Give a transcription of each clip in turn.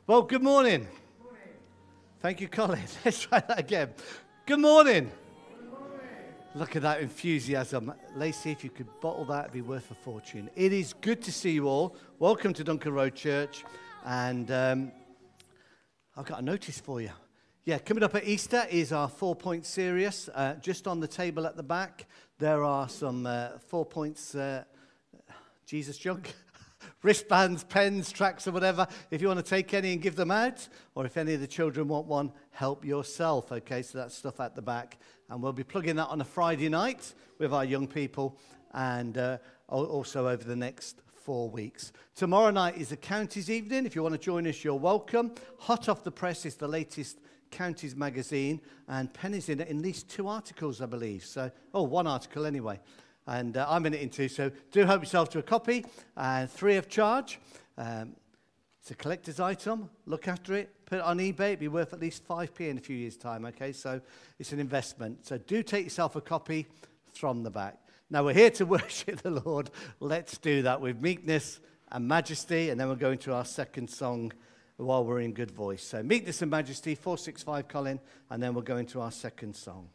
Well, good morning. Thank you, Colin. Let's try that again. Good morning. Look at that enthusiasm. Lacey, if you could bottle that, it'd be worth a fortune. It is good to see you all. Welcome to Duncan Road Church. And I've got a notice for you. Yeah, coming up at Easter is our 4-point series. Just on the table at the back, there are some 4 points Jesus junk. Wristbands, pens, tracks, or whatever. If you want to take any and give them out, or if any of the children want one, help yourself. Okay, so that's stuff at the back. And we'll be plugging that on a Friday night with our young people, and also over the next 4 weeks. Tomorrow night is the Counties evening. If you want to join us, you're welcome. Hot off the press is the latest Counties magazine, and Penny's in it in at least 2 articles, I believe. So, 1 article anyway. And I'm in it in 2, so do help yourself to a copy, and free of charge. It's a collector's item. Look after it. Put it on eBay. It'll be worth at least 5p in a few years' time, okay? So it's an investment. So do take yourself a copy from the back. Now, we're here to worship the Lord. Let's do that with meekness and majesty, and then we'll go into our second song while we're in good voice. So meekness and majesty, 465, Colin, and then we'll go into our second song.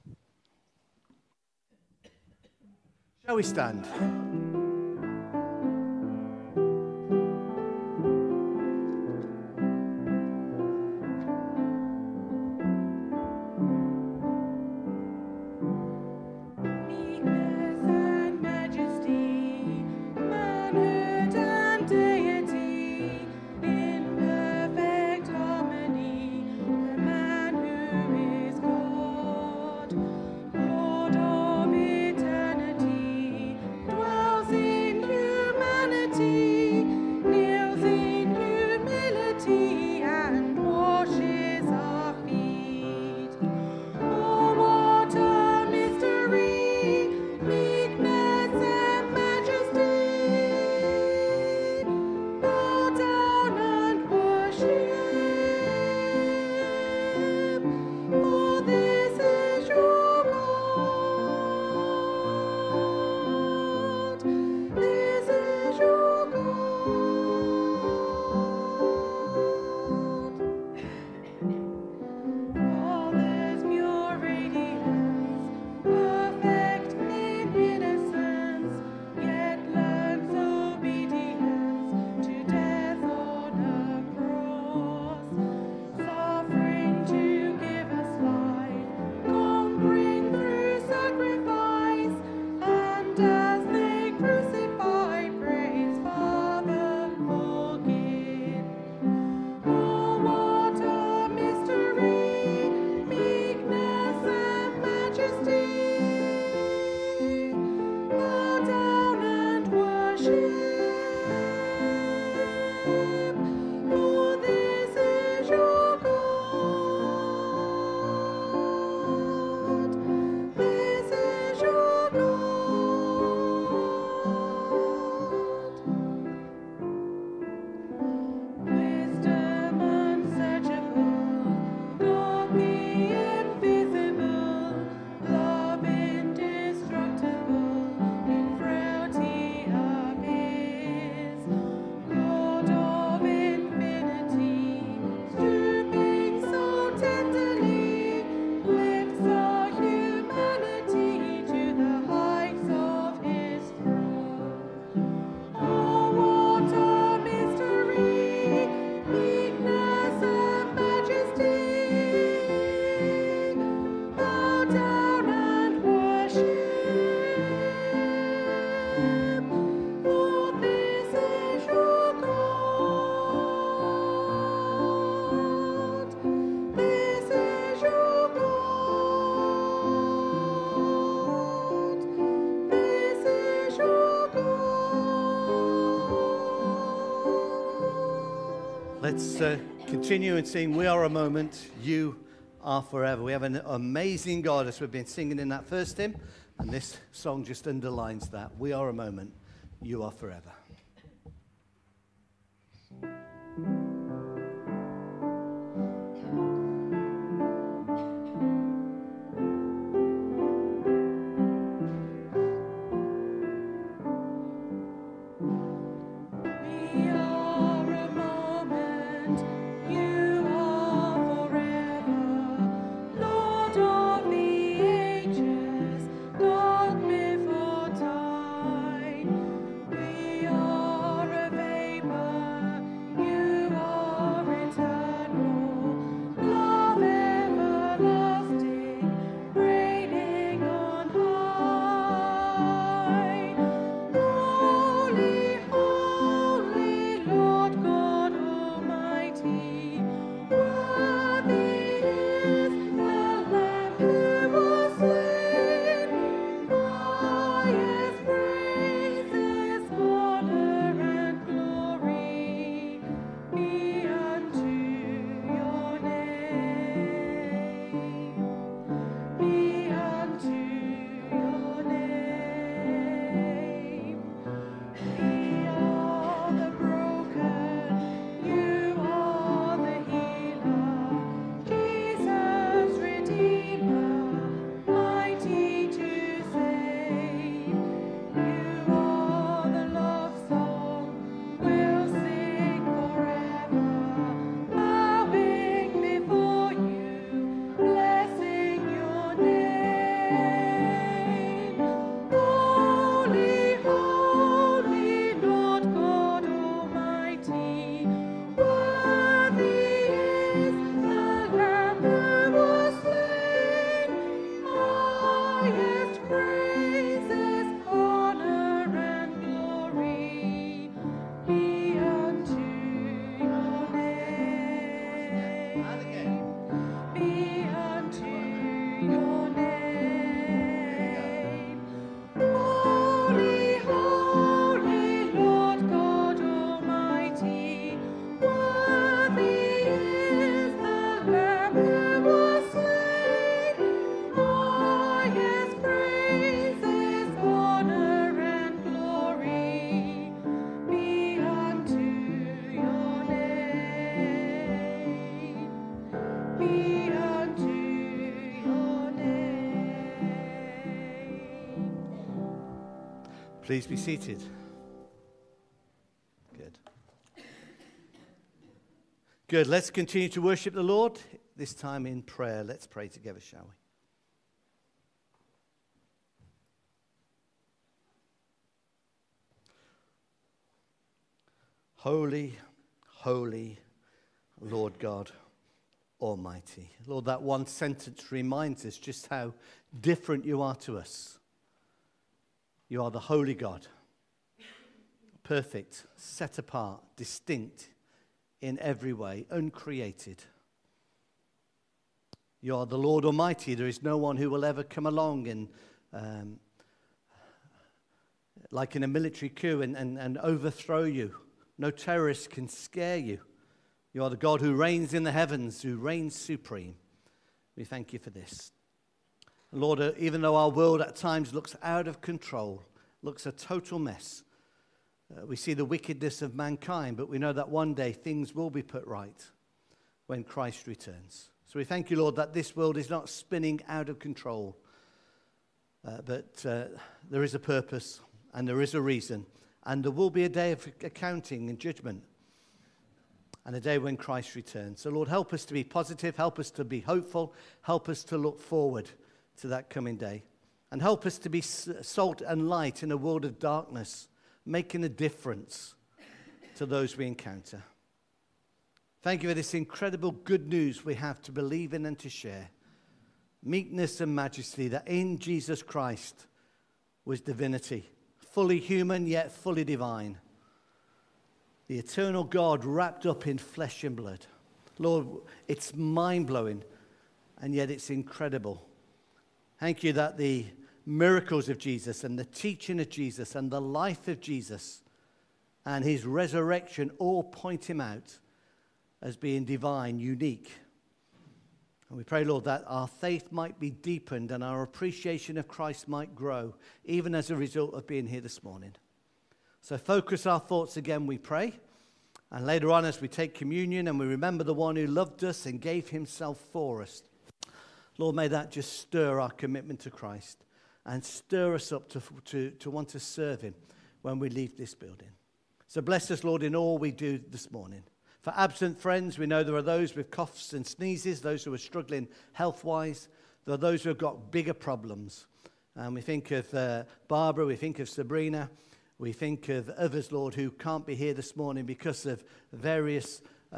Shall we stand? Let's continue and sing We Are a Moment, You Are Forever. We have an amazing God, as we've been singing in that first hymn, and this song just underlines that. We are a moment, you are forever. We are a moment. Please be seated. Good. Good. Let's continue to worship the Lord, this time in prayer. Let's pray together, shall we? Holy, holy Lord God Almighty. Lord, that one sentence reminds us just how different you are to us. You are the holy God, perfect, set apart, distinct in every way, uncreated. You are the Lord Almighty. There is no one who will ever come along and, like in a military coup, and overthrow you. No terrorist can scare you. You are the God who reigns in the heavens, who reigns supreme. We thank you for this. Lord, even though our world at times looks out of control, looks a total mess, we see the wickedness of mankind, but we know that one day things will be put right when Christ returns. So we thank you, Lord, that this world is not spinning out of control, but there is a purpose and there is a reason, and there will be a day of accounting and judgment, and a day when Christ returns. So, Lord, help us to be positive, help us to be hopeful, help us to look forward to that coming day, and help us to be salt and light in a world of darkness, making a difference to those we encounter. Thank you for this incredible good news we have to believe in and to share. Meekness and majesty, that in Jesus Christ was divinity, fully human yet fully divine. The eternal God wrapped up in flesh and blood. Lord, it's mind-blowing, and yet it's incredible. Thank you that the miracles of Jesus and the teaching of Jesus and the life of Jesus and his resurrection all point him out as being divine, unique. And we pray, Lord, that our faith might be deepened and our appreciation of Christ might grow, even as a result of being here this morning. So focus our thoughts again, we pray. And later on, as we take communion and we remember the one who loved us and gave himself for us, Lord, may that just stir our commitment to Christ and stir us up to want to serve him when we leave this building. So bless us, Lord, in all we do this morning. For absent friends, we know there are those with coughs and sneezes, those who are struggling health-wise. There are those who have got bigger problems. And we think of Barbara, we think of Sabrina, we think of others, Lord, who can't be here this morning because of various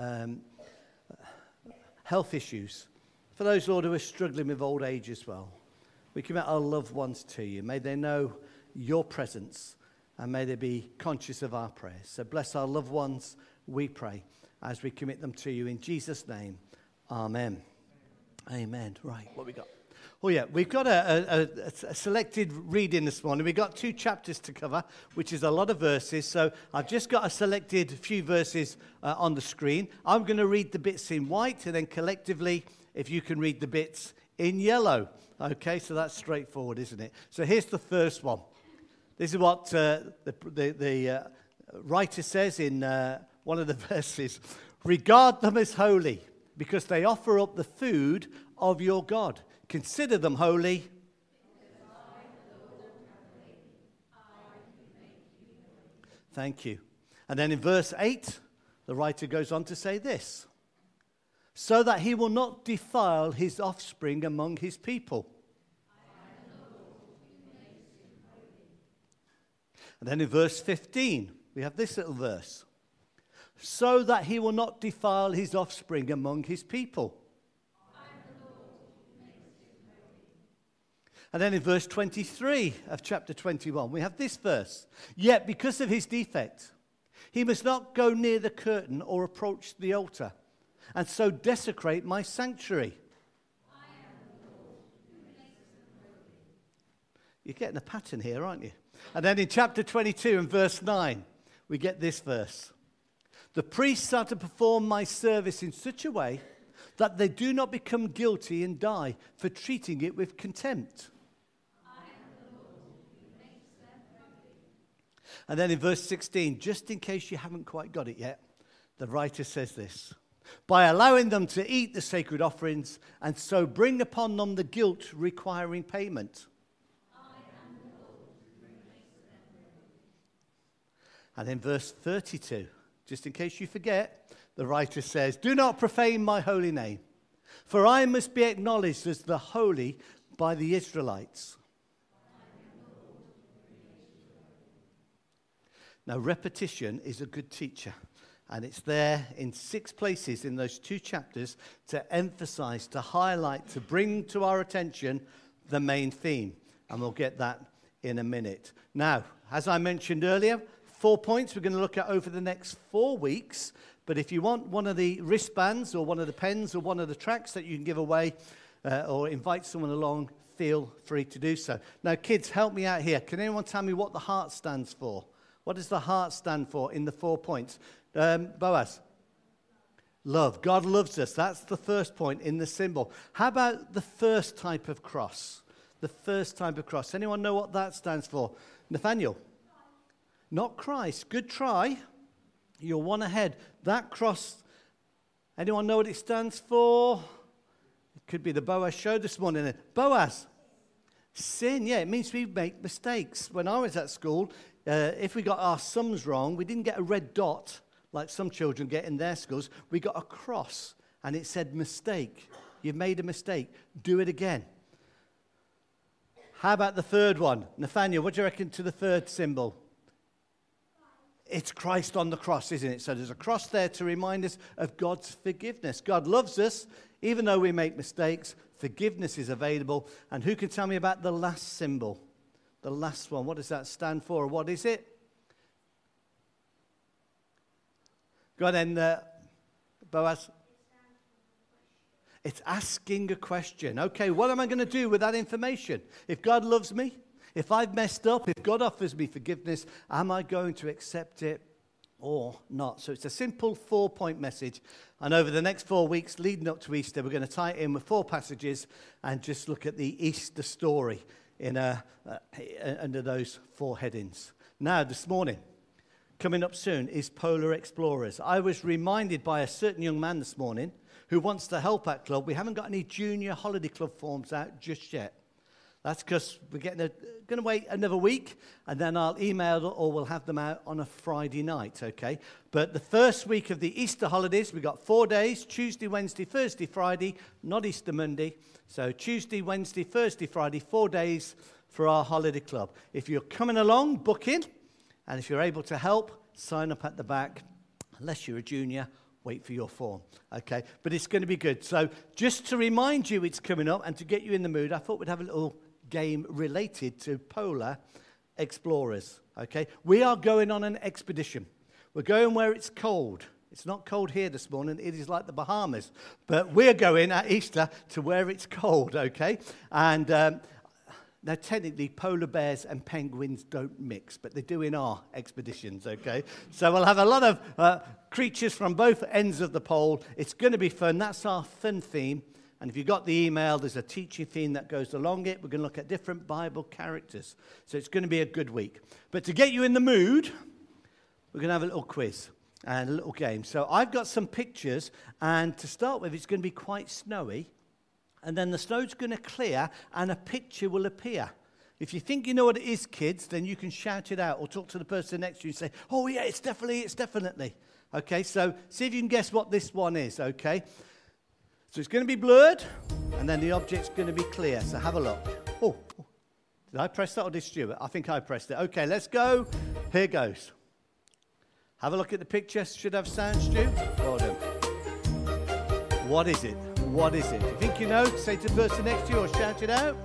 health issues. For those, Lord, who are struggling with old age as well, we commit our loved ones to you. May they know your presence, and may they be conscious of our prayers. So bless our loved ones, we pray, as we commit them to you in Jesus' name. Amen. Amen. Right, what we got? Oh yeah, we've got a selected reading this morning. We've got 2 chapters to cover, which is a lot of verses. So I've just got a selected few verses on the screen. I'm going to read the bits in white, and then collectively, if you can read the bits in yellow. Okay, so that's straightforward, isn't it? So here's the first one. This is what the writer says in one of the verses. Regard them as holy, because they offer up the food of your God. Consider them holy. Thank you. And then in verse 8, the writer goes on to say this. So that he will not defile his offspring among his people. And then in verse 15, we have this little verse. So that he will not defile his offspring among his people. And then in verse 23 of chapter 21, we have this verse. Yet because of his defect, he must not go near the curtain or approach the altar, and so desecrate my sanctuary. You're getting a pattern here, aren't you? And then in chapter 22 and verse 9, we get this verse. The priests are to perform my service in such a way that they do not become guilty and die for treating it with contempt. And then in verse 16, just in case you haven't quite got it yet, the writer says this. By allowing them to eat the sacred offerings and so bring upon them the guilt requiring payment. And then verse 32, just in case you forget, the writer says, "Do not profane my holy name, for I must be acknowledged as the holy by the Israelites." Now, repetition is a good teacher. And it's there in 6 places in those 2 chapters to emphasize, to highlight, to bring to our attention the main theme. And we'll get that in a minute. Now, as I mentioned earlier, 4 points we're going to look at over the next 4 weeks. But if you want one of the wristbands or one of the pens or one of the tracts that you can give away or invite someone along, feel free to do so. Now, kids, help me out here. Can anyone tell me what the heart stands for? What does the heart stand for in the 4 points? Boaz? Love. God loves us. That's the first point in the symbol. How about the first type of cross? The first type of cross. Anyone know what that stands for? Nathaniel? Not Christ. Good try. You're one ahead. That cross, anyone know what it stands for? It could be the Boaz show this morning. Boaz? Sin. Yeah, it means we make mistakes. When I was at school, if we got our sums wrong, we didn't get a red dot like some children get in their schools. We got a cross, and it said mistake. You've made a mistake. Do it again. How about the third one? Nathaniel, what do you reckon to the third symbol? It's Christ on the cross, isn't it? So there's a cross there to remind us of God's forgiveness. God loves us, even though we make mistakes. Forgiveness is available. And who can tell me about the last symbol? The last one, what does that stand for? What is it? Go on then, Boaz. It's asking a question. Okay, what am I going to do with that information? If God loves me, if I've messed up, if God offers me forgiveness, am I going to accept it or not? So it's a simple 4-point message. And over the next 4 weeks leading up to Easter, we're going to tie it in with 4 passages and just look at the Easter story under those 4 headings. Now, this morning, coming up soon is Polar Explorers. I was reminded by a certain young man this morning who wants to help at club. We haven't got any junior holiday club forms out just yet. That's because we're going to wait another week, and then I'll email or we'll have them out on a Friday night, okay? But the first week of the Easter holidays, we've got 4 days, Tuesday, Wednesday, Thursday, Friday, not Easter Monday. So Tuesday, Wednesday, Thursday, Friday, 4 days for our holiday club. If you're coming along, book in. And if you're able to help, sign up at the back. Unless you're a junior, wait for your form, okay? But it's going to be good. So just to remind you it's coming up and to get you in the mood, I thought we'd have a little game related to Polar Explorers, okay? We are going on an expedition. We're going where it's cold. It's not cold here this morning. It is like the Bahamas. But we're going at Easter to where it's cold, okay? And now, technically, polar bears and penguins don't mix, but they do in our expeditions, okay? So we'll have a lot of creatures from both ends of the pole. It's going to be fun. That's our fun theme. And if you got the email, there's a teaching theme that goes along it. We're going to look at different Bible characters. So it's going to be a good week. But to get you in the mood, we're going to have a little quiz and a little game. So I've got some pictures, and to start with, it's going to be quite snowy. And then the snow's going to clear, and a picture will appear. If you think you know what it is, kids, then you can shout it out or talk to the person next to you and say, "Oh, yeah, it's definitely." Okay, so see if you can guess what this one is, okay? So it's going to be blurred, and then the object's going to be clear. So have a look. Oh, did I press that or did Stuart? I think I pressed it. Okay, let's go. Here goes. Have a look at the picture. Should have sound, Stu. Well done. What is it? What is it? If you think you know, say to the person next to you or shout it out.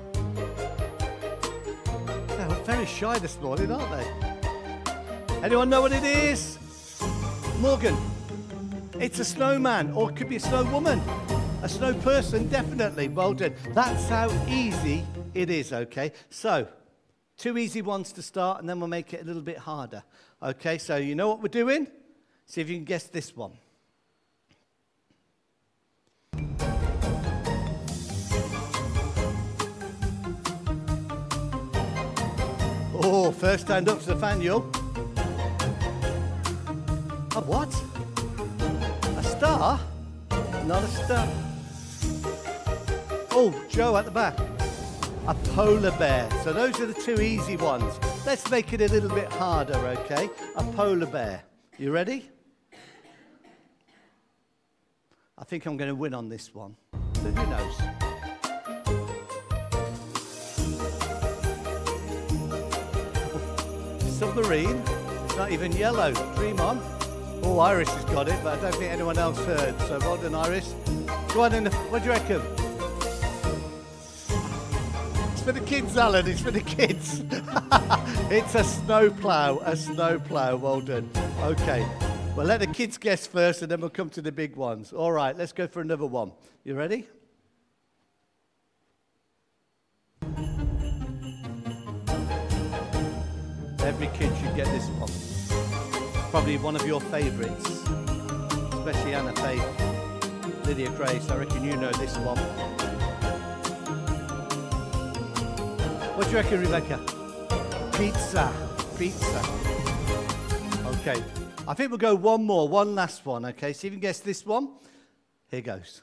They're very shy this morning, aren't they? Anyone know what it is? Morgan. It's a snowman, or it could be a snow woman. A snow person, definitely. Well done. That's how easy it is, okay? So, 2 easy ones to start, and then we'll make it a little bit harder. Okay, so you know what we're doing? See if you can guess this one. Oh, first hand up to Nathaniel. A what? A star? Not a star. Oh, Joe at the back. A polar bear. So those are the 2 easy ones. Let's make it a little bit harder, okay? A polar bear. You ready? I think I'm going to win on this one, but who knows? Submarine. It's not even yellow. Dream on. Oh, Iris has got it, but I don't think anyone else heard. So well done, Iris. Go on what do you reckon? It's for the kids, Alan. It's for the kids. It's a snowplow. A snowplow. Well done. Okay. Well, let the kids guess first, and then we'll come to the big ones. All right. Let's go for another one. You ready? Every kid should get this one. Probably one of your favourites, especially Anna Faith, Lydia Grace. I reckon you know this one. What do you reckon, Rebecca? Pizza. Pizza. Okay. I think we'll go one more, one last one, okay? See if you can guess this one. Here goes.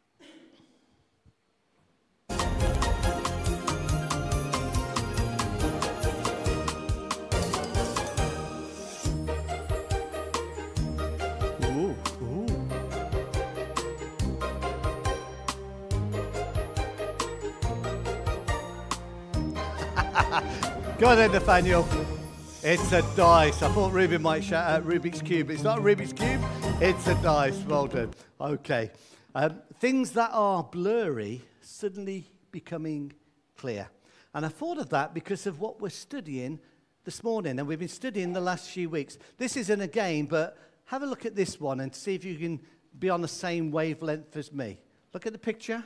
Go on then, Nathaniel. It's a dice. I thought Ruben might shout out Rubik's Cube. It's not a Rubik's Cube. It's a dice. Well done. Okay. Things that are blurry suddenly becoming clear. And I thought of that because of what we're studying this morning. And we've been studying the last few weeks. This isn't a game, but have a look at this one and see if you can be on the same wavelength as me. Look at the picture.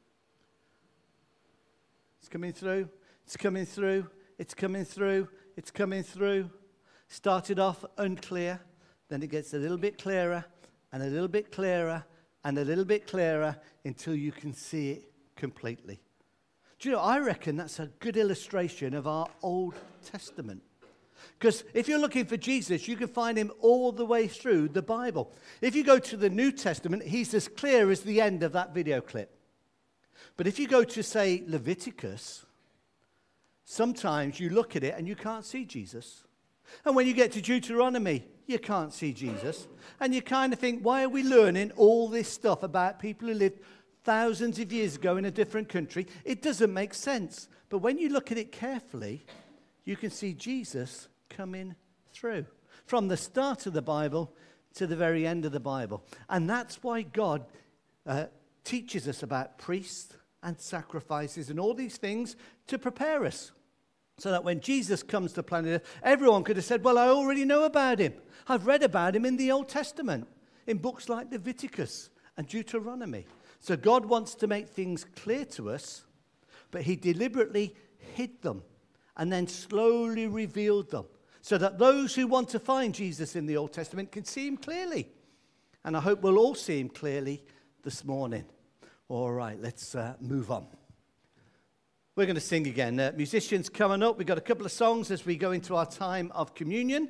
It's coming through. It's coming through. It's coming through. It's coming through. Started off unclear. Then it gets a little bit clearer and a little bit clearer and a little bit clearer until you can see it completely. Do you know, I reckon that's a good illustration of our Old Testament. Because if you're looking for Jesus, you can find him all the way through the Bible. If you go to the New Testament, he's as clear as the end of that video clip. But if you go to, say, Leviticus, sometimes you look at it and you can't see Jesus. And when you get to Deuteronomy, you can't see Jesus. And you kind of think, why are we learning all this stuff about people who lived thousands of years ago in a different country? It doesn't make sense. But when you look at it carefully, you can see Jesus coming through. From the start of the Bible to the very end of the Bible. And that's why God teaches us about priests and sacrifices and all these things to prepare us. So that when Jesus comes to planet Earth, everyone could have said, well, I already know about him. I've read about him in the Old Testament, in books like Leviticus and Deuteronomy. So God wants to make things clear to us, but he deliberately hid them and then slowly revealed them so that those who want to find Jesus in the Old Testament can see him clearly. And I hope we'll all see him clearly this morning. All right, let's move on. We're going to sing again. Musicians coming up. We've got a couple of songs as we go into our time of communion.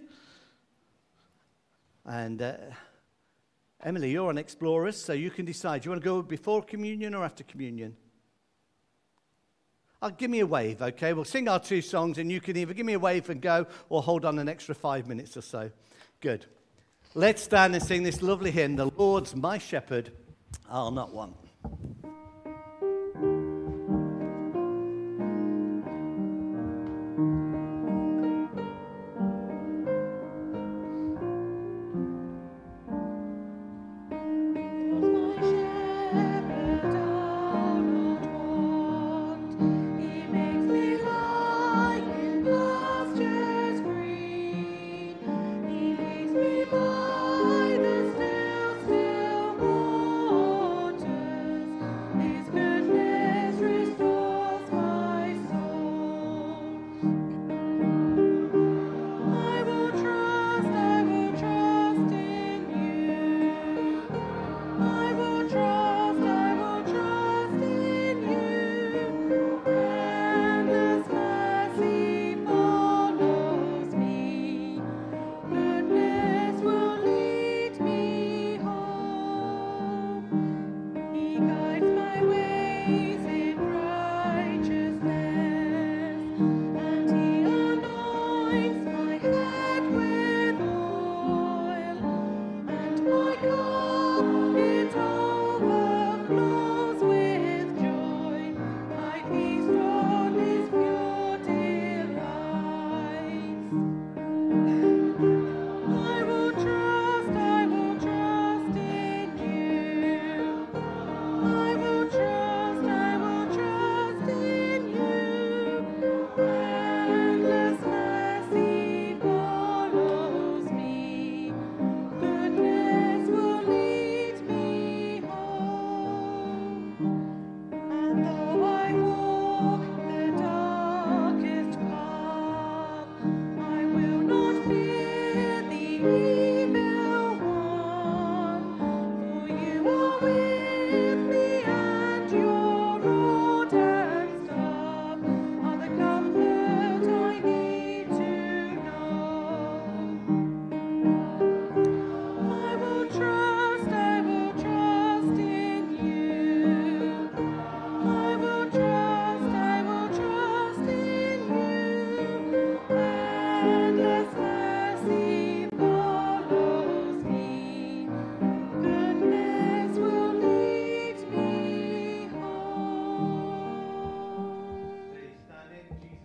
And Emily, you're on Explorers, so you can decide. Do you want to go before communion or after communion? Give me a wave, okay? We'll sing our two songs, and you can either give me a wave and go or hold on an extra 5 minutes or so. Good. Let's stand and sing this lovely hymn, The Lord's My Shepherd, I'll Not Want.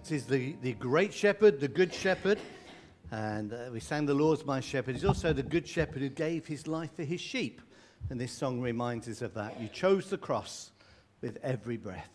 Jesus is the great shepherd, the good shepherd. And we sang the Lord's my shepherd. He's also the good shepherd who gave his life for his sheep. And this song reminds us of that. You chose the cross with every breath.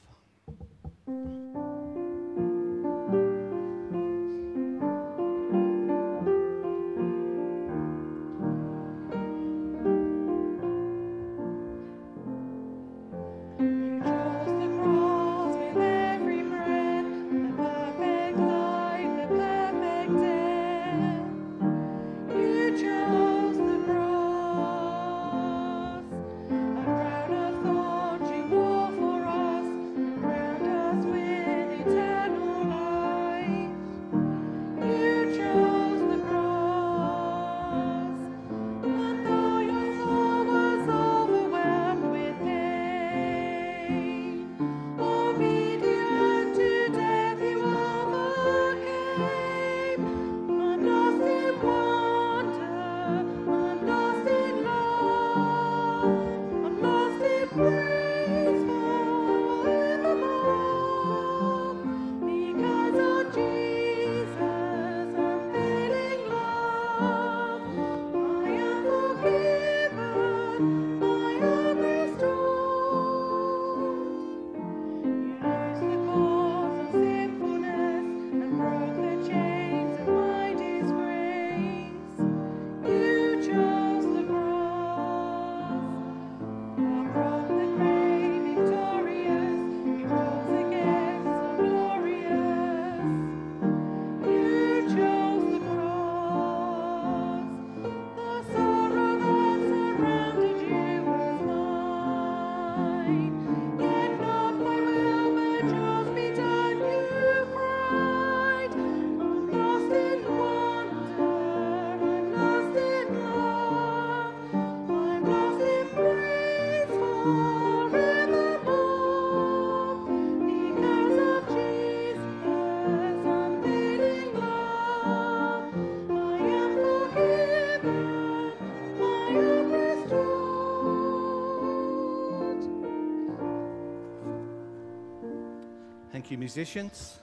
Thank you, musicians.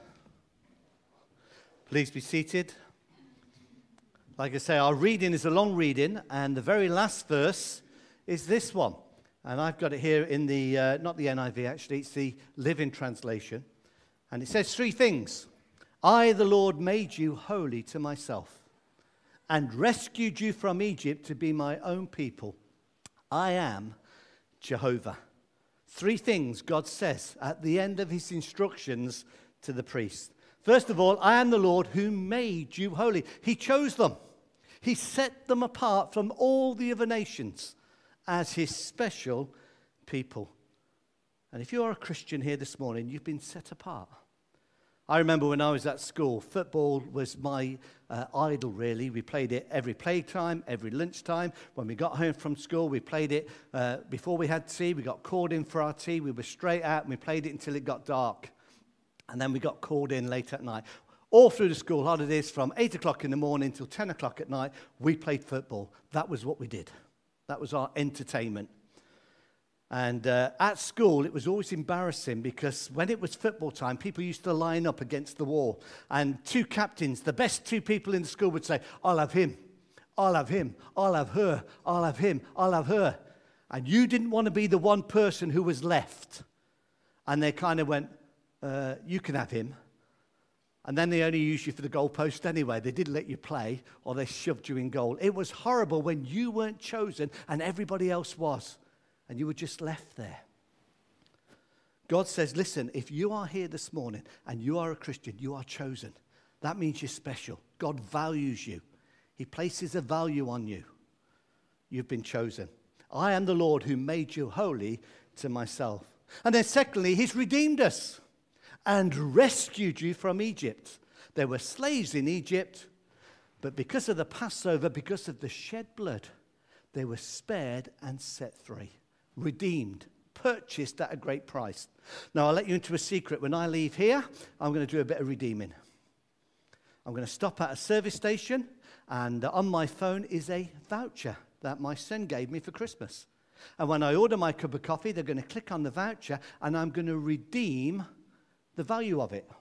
Please be seated. Like I say, our reading is a long reading, and the very last verse is this one. And I've got it here in the, not the NIV actually, it's the Living Translation. And it says 3 things. I, the Lord, made you holy to myself and rescued you from Egypt to be my own people. I am Jehovah. 3 things God says at the end of his instructions to the priest. First of all, I am the Lord who made you holy. He chose them. He set them apart from all the other nations as his special people. And if you are a Christian here this morning, you've been set apart. I remember when I was at school, football was my idol, really. We played it every playtime, every lunchtime. When we got home from school, we played it before we had tea. We got called in for our tea. We were straight out, and we played it until it got dark. And then we got called in late at night. All through the school holidays, from 8 o'clock in the morning till 10 o'clock at night, we played football. That was what we did. That was our entertainment. And at school, it was always embarrassing because when it was football time, people used to line up against the wall. And 2 captains, the best 2 people in the school would say, I'll have him, I'll have him, I'll have her, I'll have him, I'll have her. And you didn't want to be the one person who was left. And they kind of went, you can have him. And then they only used you for the goalpost anyway. They didn't let you play, or they shoved you in goal. It was horrible when you weren't chosen and everybody else was. And you were just left there. God says, listen, if you are here this morning and you are a Christian, you are chosen. That means you're special. God values you. He places a value on you. You've been chosen. I am the Lord who made you holy to myself. And then secondly, he's redeemed us and rescued you from Egypt. There were slaves in Egypt, but because of the Passover, because of the shed blood, they were spared and set free. Redeemed, purchased at a great price. Now, I'll let you into a secret. When I leave here, I'm going to do a bit of redeeming. I'm going to stop at a service station, and on my phone is a voucher that my son gave me for Christmas. And when I order my cup of coffee, they're going to click on the voucher, and I'm going to redeem the value of it.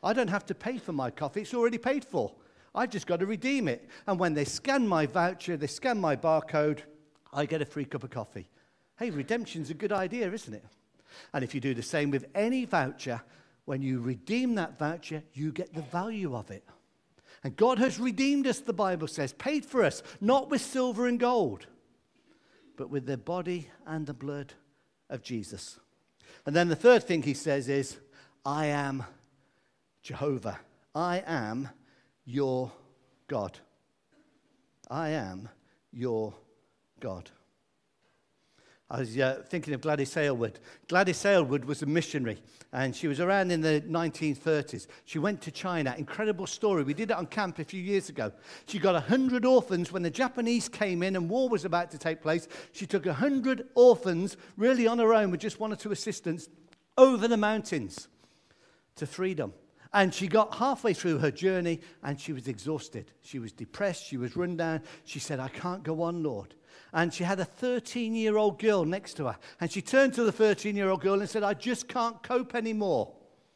I don't have to pay for my coffee. It's already paid for. I've just got to redeem it. And when they scan my voucher, they scan my barcode, I get a free cup of coffee. Hey, redemption's a good idea, isn't it? And if you do the same with any voucher, when you redeem that voucher, you get the value of it. And God has redeemed us, the Bible says, paid for us, not with silver and gold, but with the body and the blood of Jesus. And then the third thing he says is, I am Jehovah. I am your God. I am your God. I was thinking of Gladys Aylward. Gladys Aylward was a missionary, and she was around in the 1930s. She went to China. Incredible story. We did it on camp a few years ago. She got 100 orphans when the Japanese came in and war was about to take place. She took 100 orphans, really on her own, with just one or two assistants, over the mountains to freedom. And she got halfway through her journey, and she was exhausted. She was depressed. She was run down. She said, I can't go on, Lord. And she had a 13-year-old girl next to her. And she turned to the 13-year-old girl and said, I just can't cope anymore.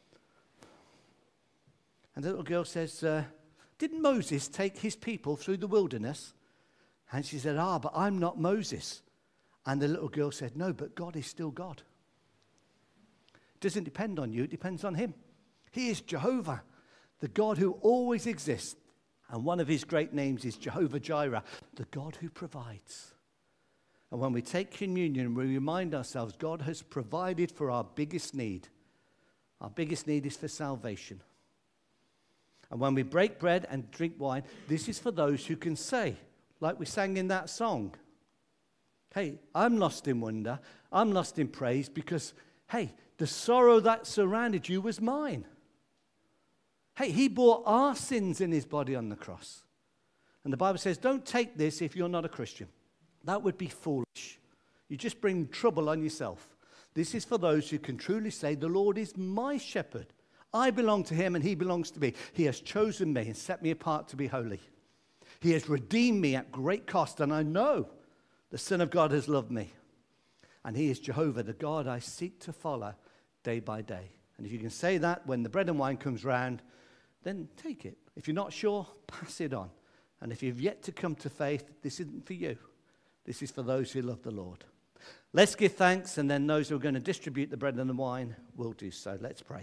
And the little girl says, didn't Moses take his people through the wilderness? And she said, but I'm not Moses. And the little girl said, no, but God is still God. It doesn't depend on you. It depends on him. He is Jehovah, the God who always exists. And one of his great names is Jehovah Jireh, the God who provides. And when we take communion, we remind ourselves God has provided for our biggest need. Our biggest need is for salvation. And when we break bread and drink wine, this is for those who can say, like we sang in that song, hey, I'm lost in wonder, I'm lost in praise because, hey, the sorrow that surrounded you was mine. Hey, he bore our sins in his body on the cross. And the Bible says, don't take this if you're not a Christian. That would be foolish. You just bring trouble on yourself. This is for those who can truly say, the Lord is my shepherd. I belong to him and he belongs to me. He has chosen me and set me apart to be holy. He has redeemed me at great cost, and I know the Son of God has loved me. And he is Jehovah, the God I seek to follow day by day. And if you can say that when the bread and wine comes round, then take it. If you're not sure, pass it on. And if you've yet to come to faith, this isn't for you. This is for those who love the Lord. Let's give thanks, and then those who are going to distribute the bread and the wine will do so. Let's pray.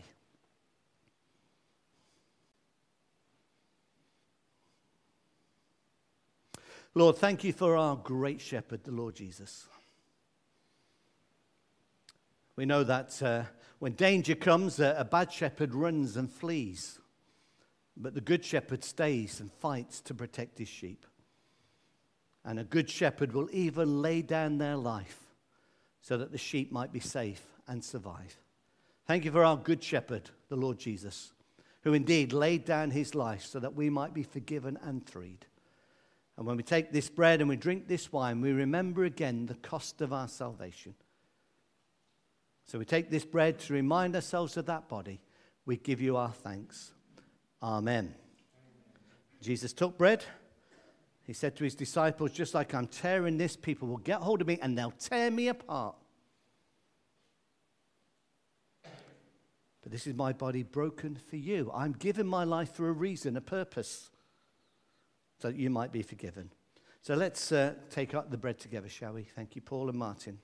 Lord, thank you for our great shepherd, the Lord Jesus. We know that when danger comes, a bad shepherd runs and flees. But the good shepherd stays and fights to protect his sheep. And a good shepherd will even lay down their life so that the sheep might be safe and survive. Thank you for our good shepherd, the Lord Jesus, who indeed laid down his life so that we might be forgiven and freed. And when we take this bread and we drink this wine, we remember again the cost of our salvation. So we take this bread to remind ourselves of that body. We give you our thanks. Amen. Jesus took bread. He said to his disciples, just like I'm tearing this, people will get hold of me and they'll tear me apart. But this is my body broken for you. I'm giving my life for a reason, a purpose, so that you might be forgiven. So let's take up the bread together, shall we? Thank you, Paul and Martin.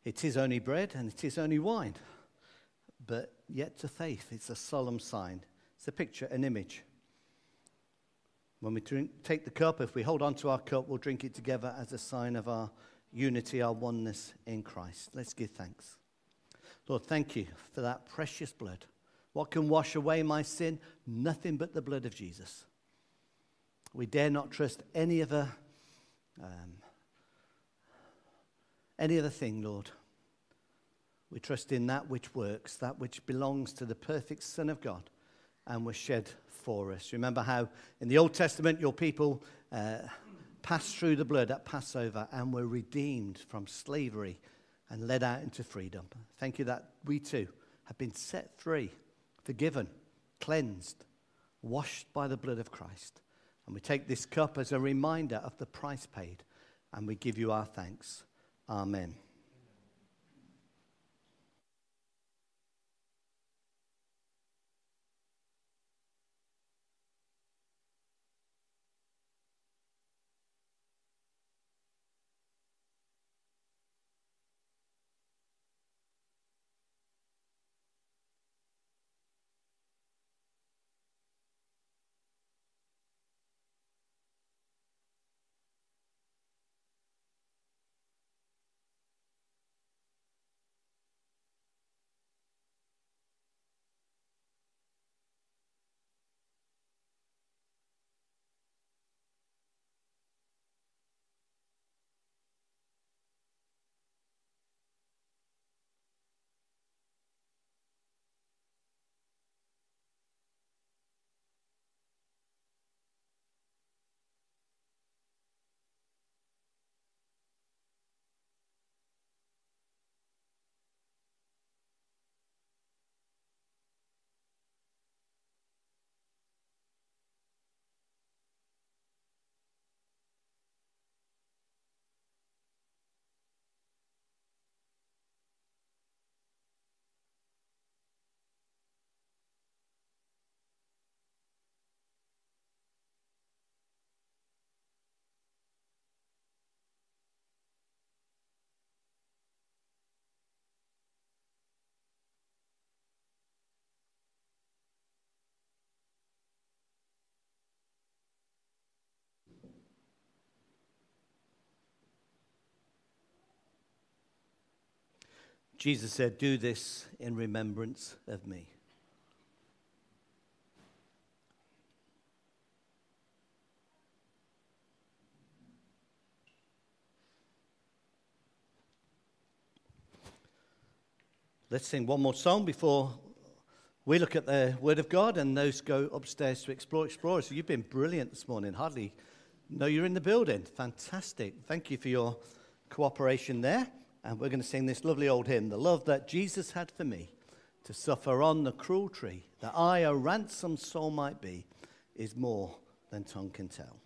It is only bread and it is only wine. But yet to faith, it's a solemn sign. It's a picture, an image. When we take the cup, if we hold on to our cup, we'll drink it together as a sign of our unity, our oneness in Christ. Let's give thanks. Lord, thank you for that precious blood. What can wash away my sin? Nothing but the blood of Jesus. We dare not trust any other thing, Lord. We trust in that which works, that which belongs to the perfect Son of God and was shed for us. Remember how in the Old Testament your people passed through the blood at Passover and were redeemed from slavery and led out into freedom. Thank you that we too have been set free, forgiven, cleansed, washed by the blood of Christ. And we take this cup as a reminder of the price paid, and we give you our thanks. Amen. Jesus said, "Do this in remembrance of me." Let's sing one more song before we look at the Word of God and those go upstairs to explore. So you've been brilliant this morning. Hardly know you're in the building. Fantastic. Thank you for your cooperation there. And we're going to sing this lovely old hymn, "The Love That Jesus Had for Me, to suffer on the cruel tree, that I a ransomed soul might be, is more than tongue can tell."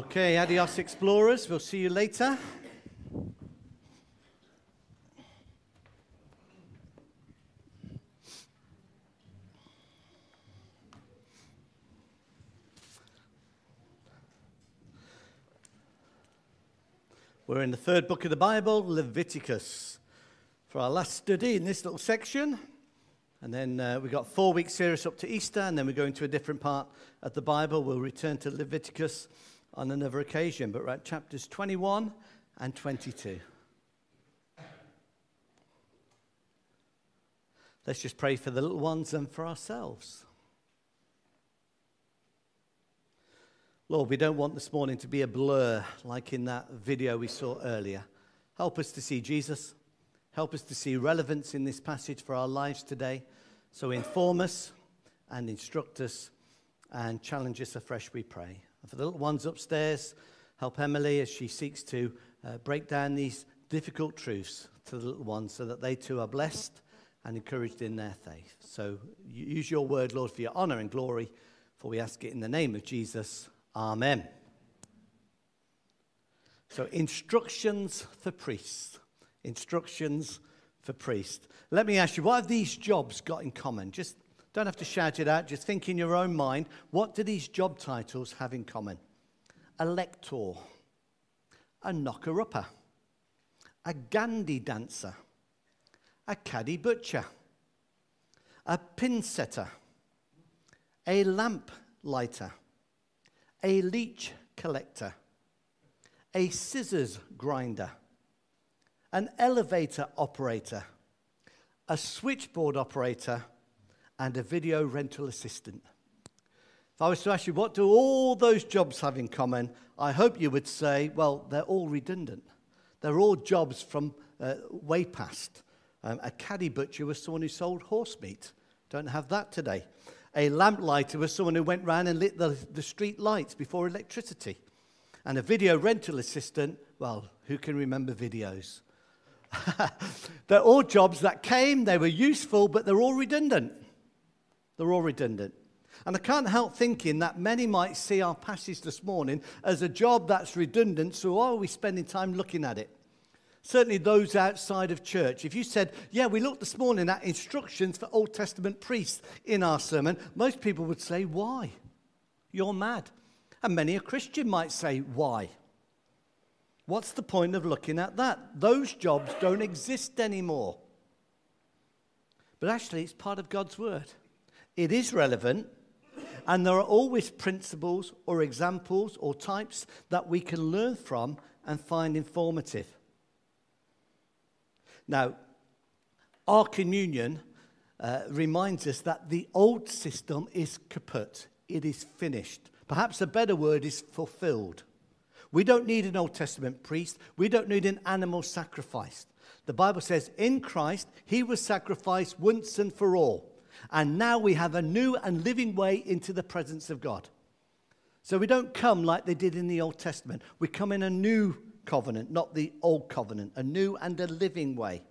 Okay, adios, explorers. We'll see you later. We're in the third book of the Bible, Leviticus, for our last study in this little section. And then we've got 4 week series up to Easter, and then we go into a different part of the Bible. We'll return to Leviticus on another occasion, but we're at chapters 21 and 22. Let's just pray for the little ones and for ourselves. Lord, we don't want this morning to be a blur like in that video we saw earlier. Help us to see Jesus. Help us to see relevance in this passage for our lives today. So inform us and instruct us and challenge us afresh, we pray. And for the little ones upstairs, help Emily as she seeks to break down these difficult truths to the little ones so that they too are blessed and encouraged in their faith. So use your word, Lord, for your honor and glory, for we ask it in the name of Jesus. Amen. So instructions for priests. Instructions for priests. Let me ask you, what have these jobs got in common? Just don't have to shout it out. Just think in your own mind, what do these job titles have in common? A lector, a knocker-upper, a Gandhi dancer, a caddy butcher, a pin setter, a lamp lighter, a leech collector, a scissors grinder, an elevator operator, a switchboard operator, and a video rental assistant. If I was to ask you, what do all those jobs have in common? I hope you would say, well, they're all redundant. They're all jobs from way past. A caddy butcher was someone who sold horse meat. Don't have that today. A lamplighter was someone who went round and lit the street lights before electricity. And a video rental assistant, well, who can remember videos? They're all jobs that came, they were useful, but they're all redundant. They're all redundant. And I can't help thinking that many might see our passage this morning as a job that's redundant, so why are we spending time looking at it? Certainly those outside of church. If you said, yeah, we looked this morning at instructions for Old Testament priests in our sermon, most people would say, why? You're mad. And many a Christian might say, why? What's the point of looking at that? Those jobs don't exist anymore. But actually, it's part of God's word. It is relevant, and there are always principles or examples or types that we can learn from and find informative. Now, our communion reminds us that the old system is kaput. It is finished. Perhaps a better word is fulfilled. We don't need an Old Testament priest. We don't need an animal sacrifice. The Bible says in Christ, he was sacrificed once and for all. And now we have a new and living way into the presence of God. So we don't come like they did in the Old Testament. We come in a new covenant, not the old covenant, a new and a living way.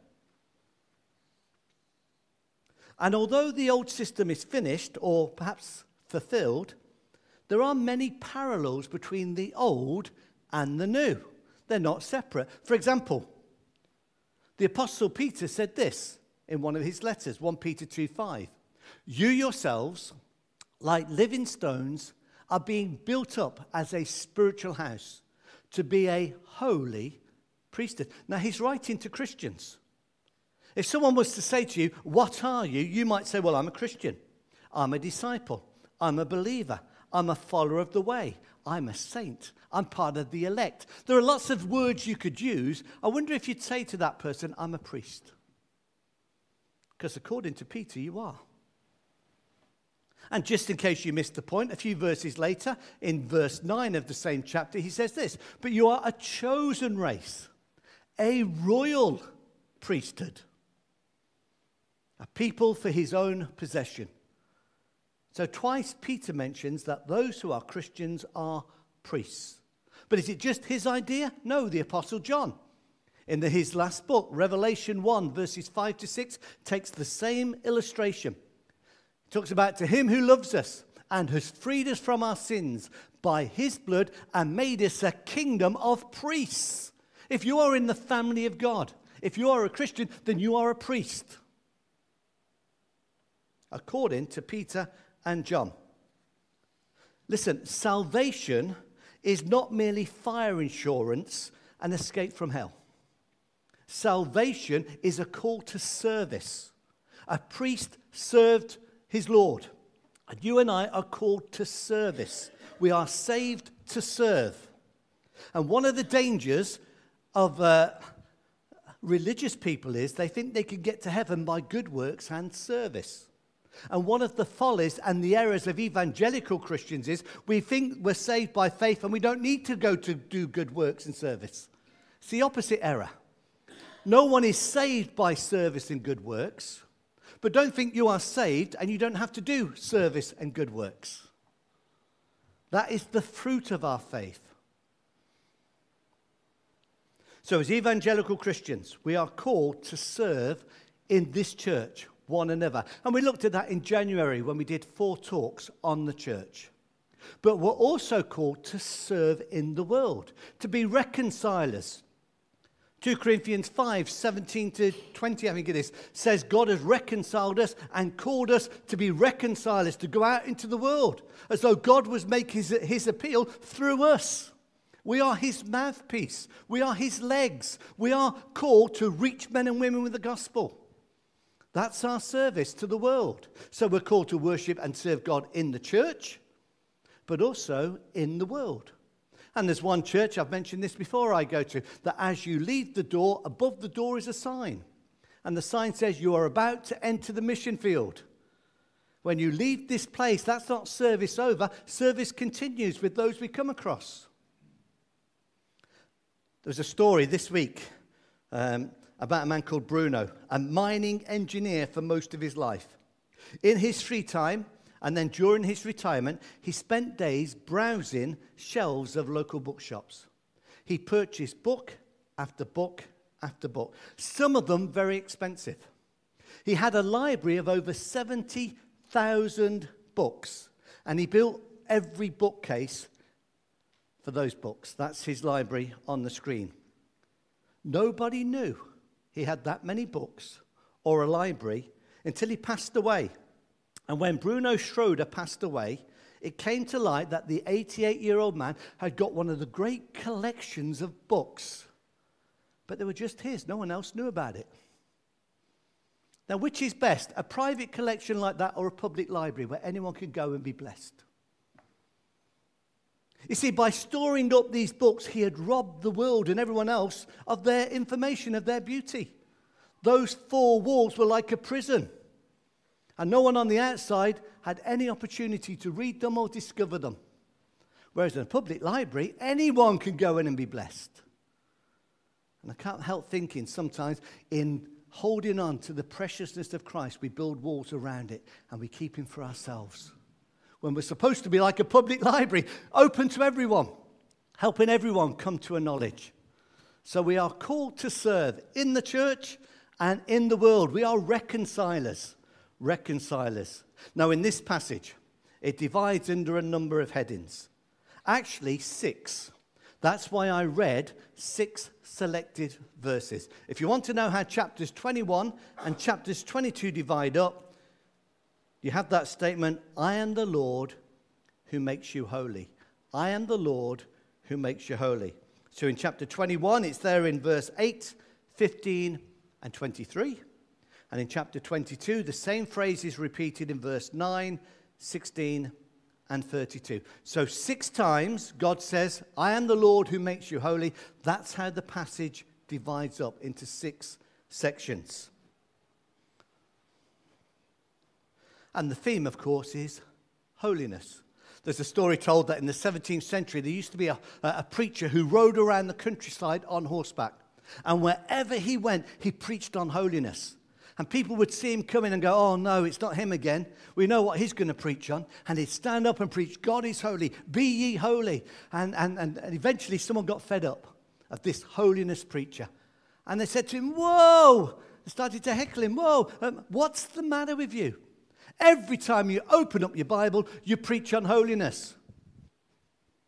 And although the old system is finished, or perhaps fulfilled, there are many parallels between the old and the new. They're not separate. For example, the Apostle Peter said this in one of his letters, 1 Peter 2:5. You yourselves, like living stones, are being built up as a spiritual house to be a holy priesthood. Now, he's writing to Christians. If someone was to say to you, what are you? You might say, well, I'm a Christian. I'm a disciple. I'm a believer. I'm a follower of the way. I'm a saint. I'm part of the elect. There are lots of words you could use. I wonder if you'd say to that person, I'm a priest. Because according to Peter, you are. And just in case you missed the point, a few verses later, in verse 9 of the same chapter, he says this, but you are a chosen race, a royal priesthood, a people for his own possession. So twice Peter mentions that those who are Christians are priests. But is it just his idea? No, the Apostle John, in his last book, Revelation 1, verses 5 to 6, takes the same illustration. Talks about to him who loves us and has freed us from our sins by his blood and made us a kingdom of priests. If you are in the family of God, if you are a Christian, then you are a priest. According to Peter and John. Listen, salvation is not merely fire insurance and escape from hell. Salvation is a call to service. A priest served his Lord. And you and I are called to service. We are saved to serve. And one of the dangers of religious people is they think they can get to heaven by good works and service. And one of the follies and the errors of evangelical Christians is we think we're saved by faith and we don't need to go to do good works and service. It's the opposite error. No one is saved by service and good works, but don't think you are saved and you don't have to do service and good works. That is the fruit of our faith. So as evangelical Christians, we are called to serve in this church, one another. And we looked at that in January when we did 4 talks on the church. But we're also called to serve in the world, to be reconcilers. 2 Corinthians 5, 17 to 20, I think it is, says God has reconciled us and called us to be reconcilers, to go out into the world, as though God was making his appeal through us. We are his mouthpiece. We are his legs. We are called to reach men and women with the gospel. That's our service to the world. So we're called to worship and serve God in the church, but also in the world. And there's one church, I've mentioned this before, I go to, that as you leave the door, above the door is a sign. And the sign says you are about to enter the mission field. When you leave this place, that's not service over. Service continues with those we come across. There's a story this week about a man called Bruno, a mining engineer for most of his life. In his free time, and then during his retirement, he spent days browsing shelves of local bookshops. He purchased book after book after book, some of them very expensive. He had a library of over 70,000 books, and he built every bookcase for those books. That's his library on the screen. Nobody knew he had that many books or a library until he passed away. And when Bruno Schroeder passed away, it came to light that the 88-year-old man had got one of the great collections of books. But they were just his. No one else knew about it. Now, which is best, a private collection like that or a public library where anyone could go and be blessed? You see, by storing up these books, he had robbed the world and everyone else of their information, of their beauty. Those 4 walls were like a prison. And no one on the outside had any opportunity to read them or discover them. Whereas in a public library, anyone can go in and be blessed. And I can't help thinking sometimes in holding on to the preciousness of Christ, we build walls around it and we keep him for ourselves. When we're supposed to be like a public library, open to everyone, helping everyone come to a knowledge. So we are called to serve in the church and in the world. We are reconcilers. Reconcilers. Now, in this passage, it divides under a number of headings. Actually, 6. That's why I read 6 selected verses. If you want to know how chapters 21 and chapters 22 divide up, you have that statement, I am the Lord who makes you holy. I am the Lord who makes you holy. So in chapter 21, it's there in verse 8, 15, and 23. And in chapter 22, the same phrase is repeated in verse 9, 16, and 32. So 6 times God says, I am the Lord who makes you holy. That's how the passage divides up into 6 sections. And the theme, of course, is holiness. There's a story told that in the 17th century, there used to be a preacher who rode around the countryside on horseback. And wherever he went, he preached on holiness. And people would see him coming and go, oh, no, it's not him again. We know what he's going to preach on. And he'd stand up and preach, God is holy, be ye holy. And eventually someone got fed up of this holiness preacher. And they said to him, whoa, they started to heckle him, whoa, what's the matter with you? Every time you open up your Bible, you preach on holiness.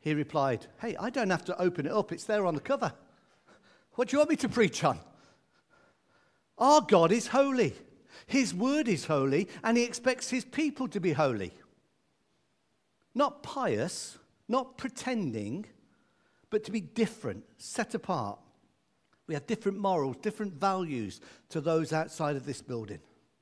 He replied, hey, I don't have to open it up. It's there on the cover. What do you want me to preach on? Our God is holy. His word is holy, and he expects his people to be holy. Not pious, not pretending, but to be different, set apart. We have different morals, different values to those outside of this building.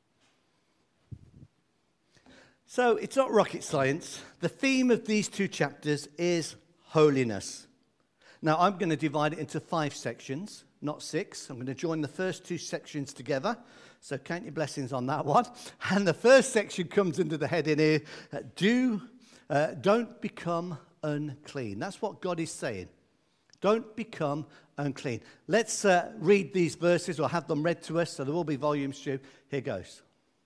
So it's not rocket science. The theme of these 2 chapters is holiness. Now I'm going to divide it into 5 sections, not 6. I'm going to join the first 2 sections together. So count your blessings on that one. And the first section comes under the heading here, don't become unclean. That's what God is saying. Don't become unclean. Let's read these verses, or have them read to us. So there will be volumes too. Here goes.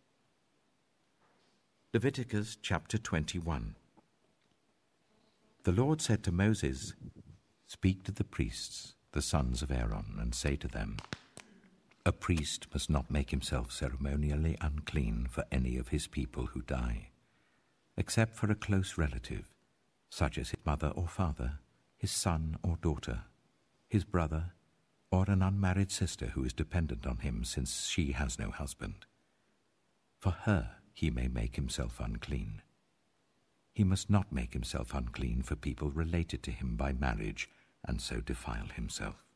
Leviticus chapter 21. The Lord said to Moses, "Speak to the priests, the sons of Aaron, and say to them, a priest must not make himself ceremonially unclean for any of his people who die, except for a close relative, such as his mother or father, his son or daughter, his brother, or an unmarried sister who is dependent on him since she has no husband. For her he may make himself unclean. He must not make himself unclean for people related to him by marriage and so defile himself.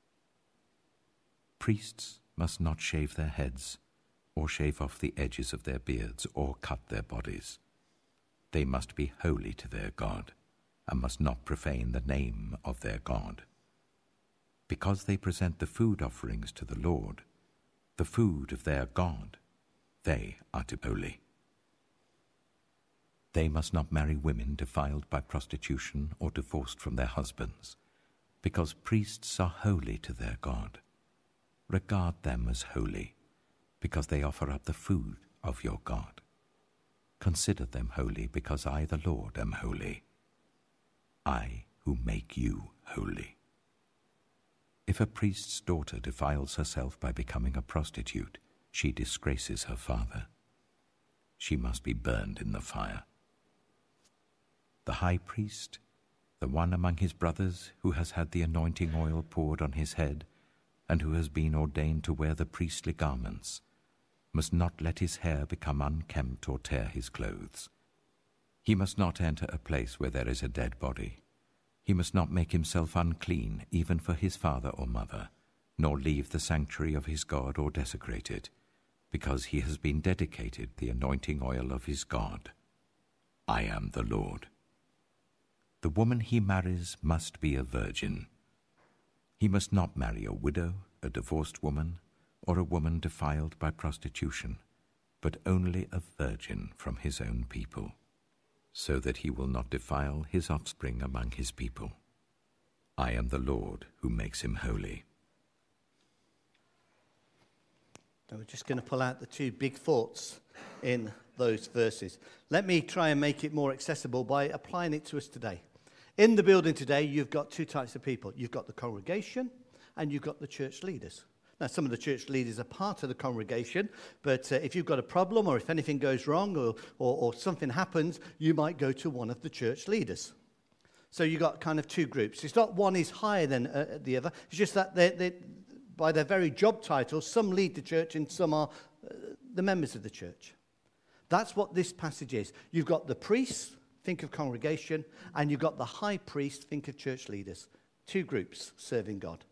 Priests must not shave their heads, or shave off the edges of their beards, or cut their bodies. They must be holy to their God, and must not profane the name of their God. Because they present the food offerings to the Lord, the food of their God, they are to be holy. They must not marry women defiled by prostitution or divorced from their husbands, because priests are holy to their God. Regard them as holy, because they offer up the food of your God. Consider them holy, because I, the Lord, am holy. I who make you holy. If a priest's daughter defiles herself by becoming a prostitute, she disgraces her father. She must be burned in the fire. The high priest, the one among his brothers who has had the anointing oil poured on his head, and who has been ordained to wear the priestly garments, must not let his hair become unkempt or tear his clothes. He must not enter a place where there is a dead body. He must not make himself unclean even for his father or mother, nor leave the sanctuary of his God or desecrate it, because he has been dedicated the anointing oil of his God. I am the Lord. The woman he marries must be a virgin. He must not marry a widow, a divorced woman, or a woman defiled by prostitution, but only a virgin from his own people, so that he will not defile his offspring among his people. I am the Lord who makes him holy. So we're just going to pull out the 2 big thoughts in those verses. Let me try and make it more accessible by applying it to us today. In the building today, you've got 2 types of people. You've got the congregation and you've got the church leaders. Now, some of the church leaders are part of the congregation, but if you've got a problem or if anything goes wrong or something happens, you might go to one of the church leaders. So you've got kind of 2 groups. It's not one is higher than the other. It's just that they by their very job titles, some lead the church and some are the members of the church. That's what this passage is. You've got the priests, think of congregation, and you've got the high priest, think of church leaders. 2 groups serving God.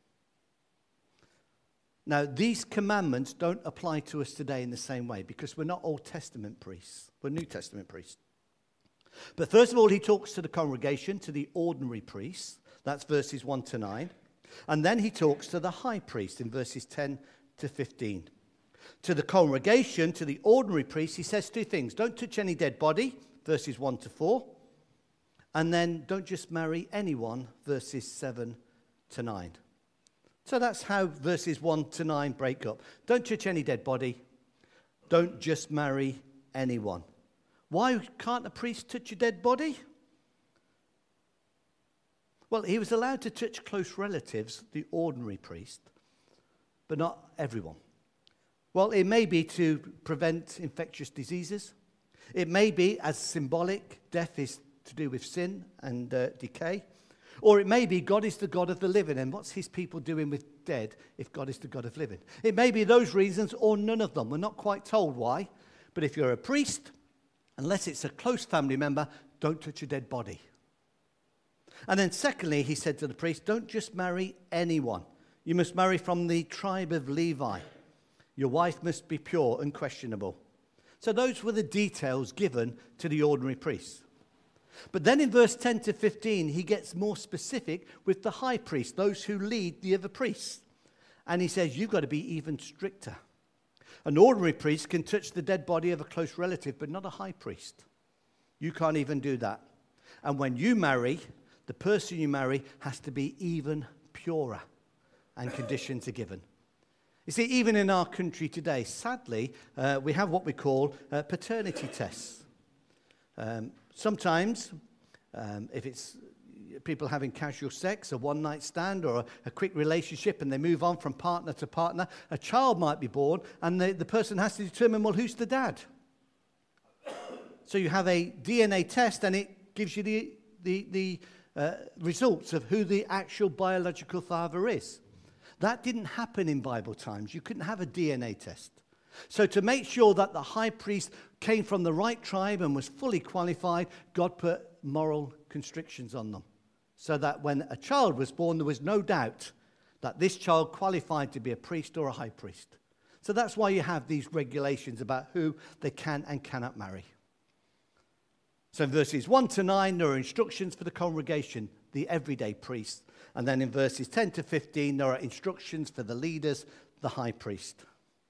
Now, these commandments don't apply to us today in the same way because we're not Old Testament priests. We're New Testament priests. But first of all, he talks to the congregation, to the ordinary priests. That's verses 1 to 9. And then he talks to the high priest in verses 10 to 15. To the congregation, to the ordinary priests, he says 2 things. Don't touch any dead body, verses 1 to 4. And then don't just marry anyone, verses 7 to 9. So that's how verses 1 to 9 break up. Don't touch any dead body. Don't just marry anyone. Why can't a priest touch a dead body? Well, he was allowed to touch close relatives, the ordinary priest, but not everyone. Well, it may be to prevent infectious diseases. It may be, as symbolic, death is to do with sin and decay. Or it may be God is the God of the living, and what's his people doing with dead if God is the God of living? It may be those reasons or none of them. We're not quite told why. But if you're a priest, unless it's a close family member, don't touch a dead body. And then secondly, he said to the priest, don't just marry anyone. You must marry from the tribe of Levi. Your wife must be pure, unquestionable. So those were the details given to the ordinary priests. But then in verse 10 to 15, he gets more specific with the high priest, those who lead the other priests. And he says, you've got to be even stricter. An ordinary priest can touch the dead body of a close relative, but not a high priest. You can't even do that. And when you marry, the person you marry has to be even purer, and conditions are given. You see, even in our country today, sadly, we have what we call paternity tests. Sometimes, if it's people having casual sex, a one-night stand, or a quick relationship, and they move on from partner to partner, a child might be born, and the person has to determine, well, who's the dad? So you have a DNA test, and it gives you the results of who the actual biological father is. That didn't happen in Bible times. You couldn't have a DNA test. So to make sure that the high priest came from the right tribe and was fully qualified, God put moral constrictions on them. So that when a child was born, there was no doubt that this child qualified to be a priest or a high priest. So that's why you have these regulations about who they can and cannot marry. So in verses 1 to 9, there are instructions for the congregation, the everyday priests. And then in verses 10 to 15, there are instructions for the leaders, the high priest.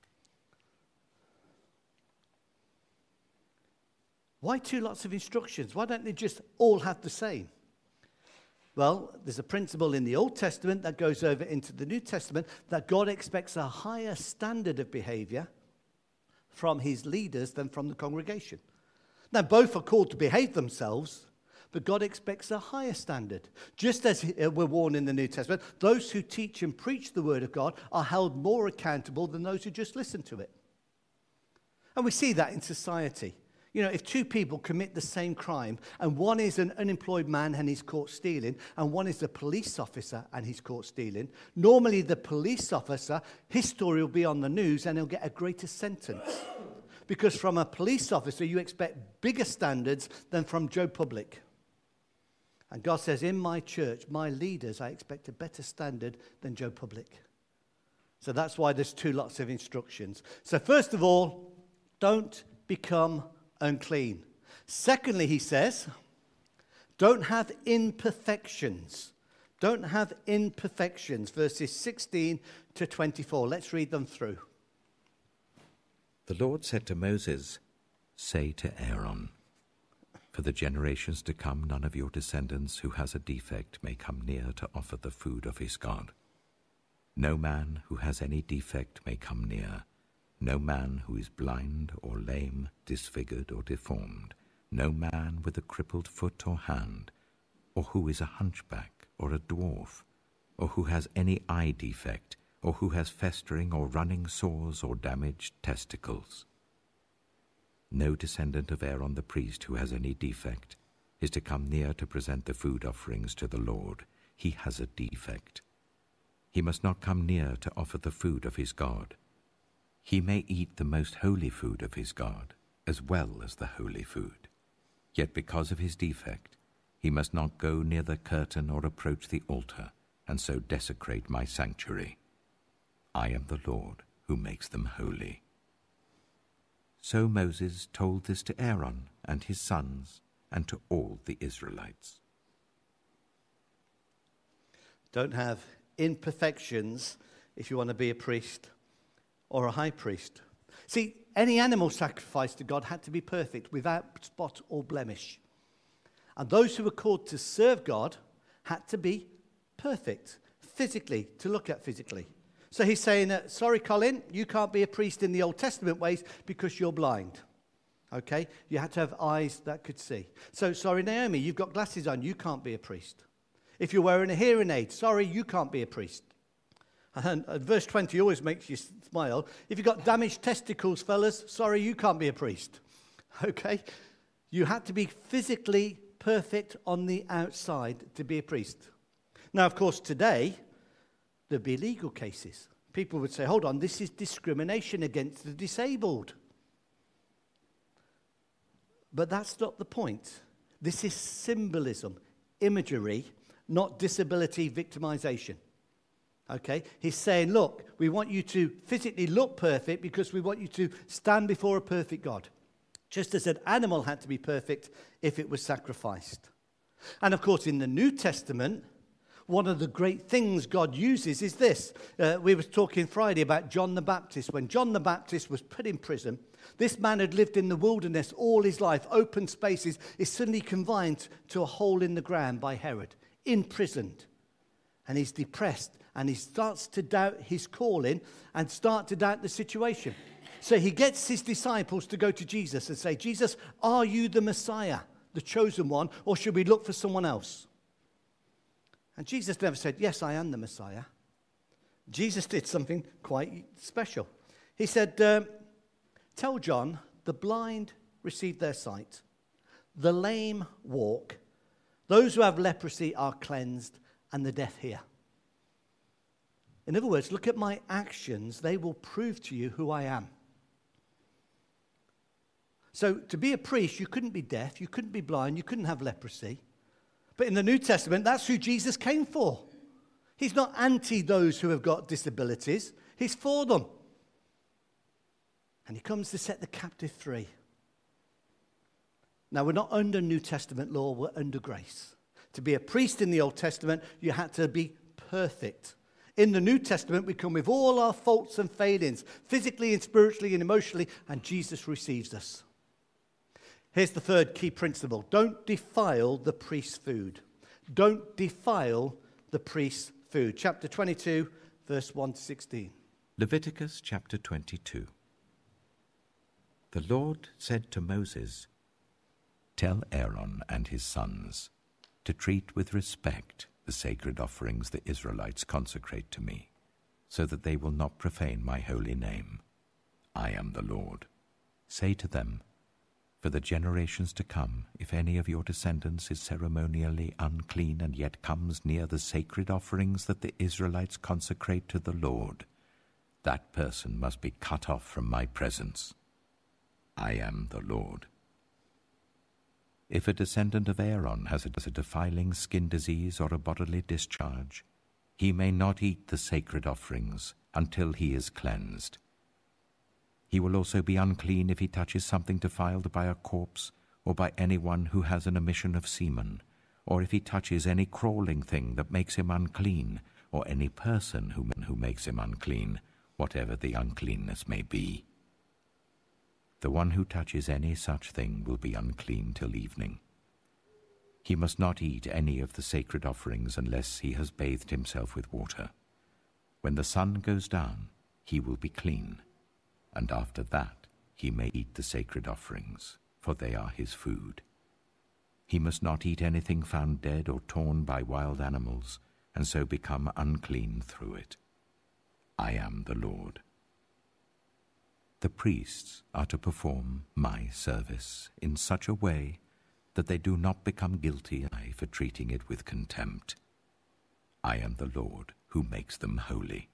Why two lots of instructions? Why don't they just all have the same? Well, there's a principle in the Old Testament that goes over into the New Testament that God expects a higher standard of behavior from his leaders than from the congregation. Now, both are called to behave themselves, but God expects a higher standard. Just as we're warned in the New Testament, those who teach and preach the word of God are held more accountable than those who just listen to it. And we see that in society. You know, if two people commit the same crime, and one is an unemployed man and he's caught stealing, and one is a police officer and he's caught stealing, normally the police officer, his story will be on the news and he'll get a greater sentence. Because from a police officer, you expect bigger standards than from Joe Public. And God says, in my church, my leaders, I expect a better standard than Joe Public. So that's why there's two lots of instructions. So first of all, don't become unclean. Secondly, he says, don't have imperfections. Don't have imperfections. Verses 16 to 24. Let's read them through. The Lord said to Moses, say to Aaron, for the generations to come, none of your descendants who has a defect may come near to offer the food of his God. No man who has any defect may come near. No man who is blind or lame, disfigured or deformed. No man with a crippled foot or hand, or who is a hunchback or a dwarf, or who has any eye defect, or who has festering or running sores or damaged testicles. No descendant of Aaron the priest who has any defect is to come near to present the food offerings to the Lord. He has a defect. He must not come near to offer the food of his God. He may eat the most holy food of his God, as well as the holy food. Yet because of his defect, he must not go near the curtain or approach the altar, and so desecrate my sanctuary. I am the Lord who makes them holy. So Moses told this to Aaron and his sons and to all the Israelites. Don't have imperfections if you want to be a priest or a high priest. See, any animal sacrifice to God had to be perfect, without spot or blemish. And those who were called to serve God had to be perfect, physically, to look at physically. So he's saying, sorry, Colin, you can't be a priest in the Old Testament ways because you're blind. Okay? You had to have eyes that could see. So, sorry, Naomi, you've got glasses on. You can't be a priest. If you're wearing a hearing aid, sorry, you can't be a priest. And verse 20 always makes you smile. If you've got damaged testicles, fellas, sorry, you can't be a priest. Okay? You had to be physically perfect on the outside to be a priest. Now, of course, today, there'd be legal cases. People would say, hold on, this is discrimination against the disabled. But that's not the point. This is symbolism, imagery, not disability victimization. Okay? He's saying, look, we want you to physically look perfect because we want you to stand before a perfect God. Just as an animal had to be perfect if it was sacrificed. And of course, in the New Testament, one of the great things God uses is this. We were talking Friday about John the Baptist. When John the Baptist was put in prison, this man had lived in the wilderness all his life, open spaces, is suddenly confined to a hole in the ground by Herod, imprisoned. And he's depressed, and he starts to doubt his calling and start to doubt the situation. So he gets his disciples to go to Jesus and say, Jesus, are you the Messiah, the chosen one, or should we look for someone else? And Jesus never said, yes, I am the Messiah. Jesus did something quite special. He said, tell John, the blind receive their sight, the lame walk, those who have leprosy are cleansed, and the deaf hear. In other words, look at my actions. They will prove to you who I am. So to be a priest, you couldn't be deaf, you couldn't be blind, you couldn't have leprosy. But in the New Testament, that's who Jesus came for. He's not anti those who have got disabilities. He's for them. And he comes to set the captive free. Now, we're not under New Testament law, we're under grace. To be a priest in the Old Testament, you had to be perfect. In the New Testament, we come with all our faults and failings, physically and spiritually and emotionally, and Jesus receives us. Here's the third key principle. Don't defile the priest's food. Don't defile the priest's food. Chapter 22, verse 1 to 16. Leviticus chapter 22. The Lord said to Moses, tell Aaron and his sons to treat with respect the sacred offerings the Israelites consecrate to me, so that they will not profane my holy name. I am the Lord. Say to them, for the generations to come, if any of your descendants is ceremonially unclean and yet comes near the sacred offerings that the Israelites consecrate to the Lord, that person must be cut off from my presence. I am the Lord. If a descendant of Aaron has a defiling skin disease or a bodily discharge, he may not eat the sacred offerings until he is cleansed. He will also be unclean if he touches something defiled by a corpse or by anyone who has an emission of semen, or if he touches any crawling thing that makes him unclean, or any person who makes him unclean, whatever the uncleanness may be. The one who touches any such thing will be unclean till evening. He must not eat any of the sacred offerings unless he has bathed himself with water. When the sun goes down, he will be clean, and after that he may eat the sacred offerings, for they are his food. He must not eat anything found dead or torn by wild animals, and so become unclean through it. I am the Lord. The priests are to perform my service in such a way that they do not become guilty for treating it with contempt. I am the Lord who makes them holy.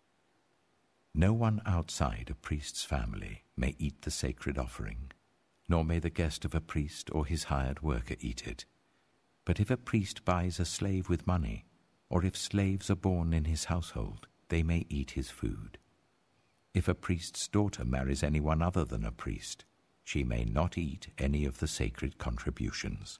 No one outside a priest's family may eat the sacred offering, nor may the guest of a priest or his hired worker eat it. But if a priest buys a slave with money, or if slaves are born in his household, they may eat his food. If a priest's daughter marries anyone other than a priest, she may not eat any of the sacred contributions.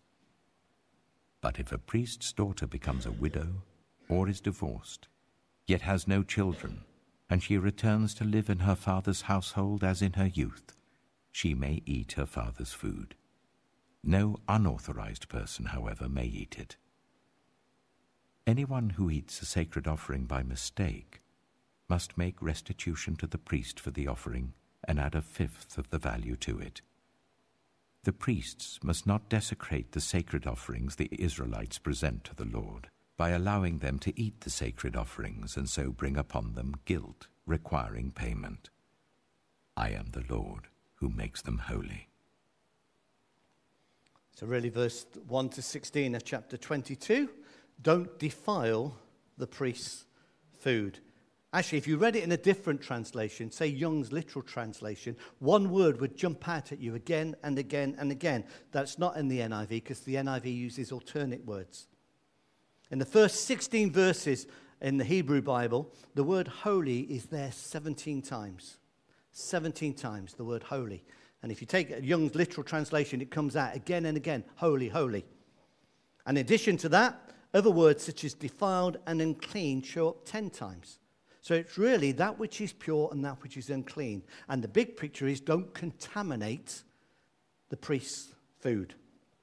But if a priest's daughter becomes a widow or is divorced, yet has no children, and she returns to live in her father's household as in her youth, she may eat her father's food. No unauthorized person, however, may eat it. Anyone who eats a sacred offering by mistake must make restitution to the priest for the offering and add 1/5 of the value to it. The priests must not desecrate the sacred offerings the Israelites present to the Lord by allowing them to eat the sacred offerings and so bring upon them guilt requiring payment. I am the Lord who makes them holy. So really verse 1 to 16 of chapter 22, don't defile the priest's food. Actually, if you read it in a different translation, say Young's literal translation, one word would jump out at you again and again and again. That's not in the NIV because the NIV uses alternate words. In the first 16 verses in the Hebrew Bible, the word holy is there 17 times. 17 times the word holy. And if you take Young's literal translation, it comes out again and again, holy, holy. And in addition to that, other words such as defiled and unclean show up 10 times. So it's really that which is pure and that which is unclean. And the big picture is don't contaminate the priest's food.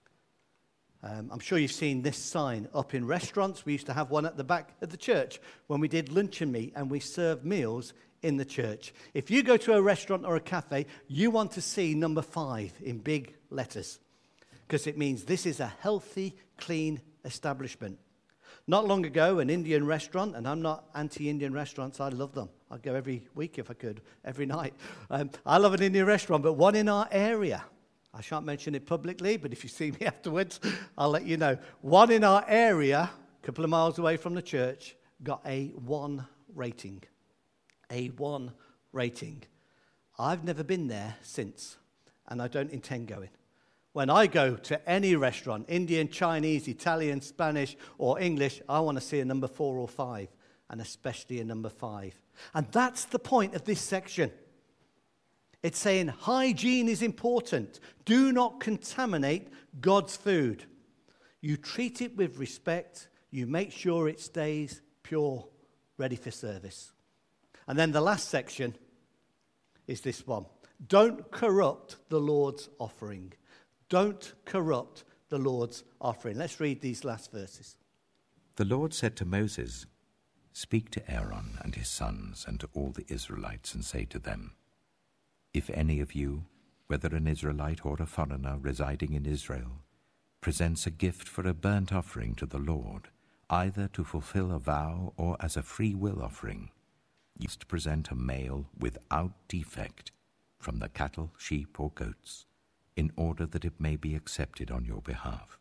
I'm sure you've seen this sign up in restaurants. We used to have one at the back of the church when we did lunch and meat and we served meals in the church. If you go to a restaurant or a cafe, you want to see number 5 in big letters because it means this is a healthy, clean establishment. Not long ago, an Indian restaurant, and I'm not anti-Indian restaurants, I love them. I'd go every week if I could, every night. I love an Indian restaurant, but one in our area. I shan't mention it publicly, but if you see me afterwards, I'll let you know. One in our area, a couple of miles away from the church, got a 1 rating. A 1 rating. I've never been there since, and I don't intend going. When I go to any restaurant, Indian, Chinese, Italian, Spanish, or English, I want to see a number 4 or 5, and especially a number 5. And that's the point of this section. It's saying hygiene is important. Do not contaminate God's food. You treat it with respect. You make sure it stays pure, ready for service. And then the last section is this one. Don't corrupt the Lord's offering. Don't corrupt the Lord's offering. Let's read these last verses. The Lord said to Moses, "Speak to Aaron and his sons and to all the Israelites and say to them, if any of you, whether an Israelite or a foreigner residing in Israel, presents a gift for a burnt offering to the Lord, either to fulfill a vow or as a free will offering, you must present a male without defect from the cattle, sheep, or goats, in order that it may be accepted on your behalf.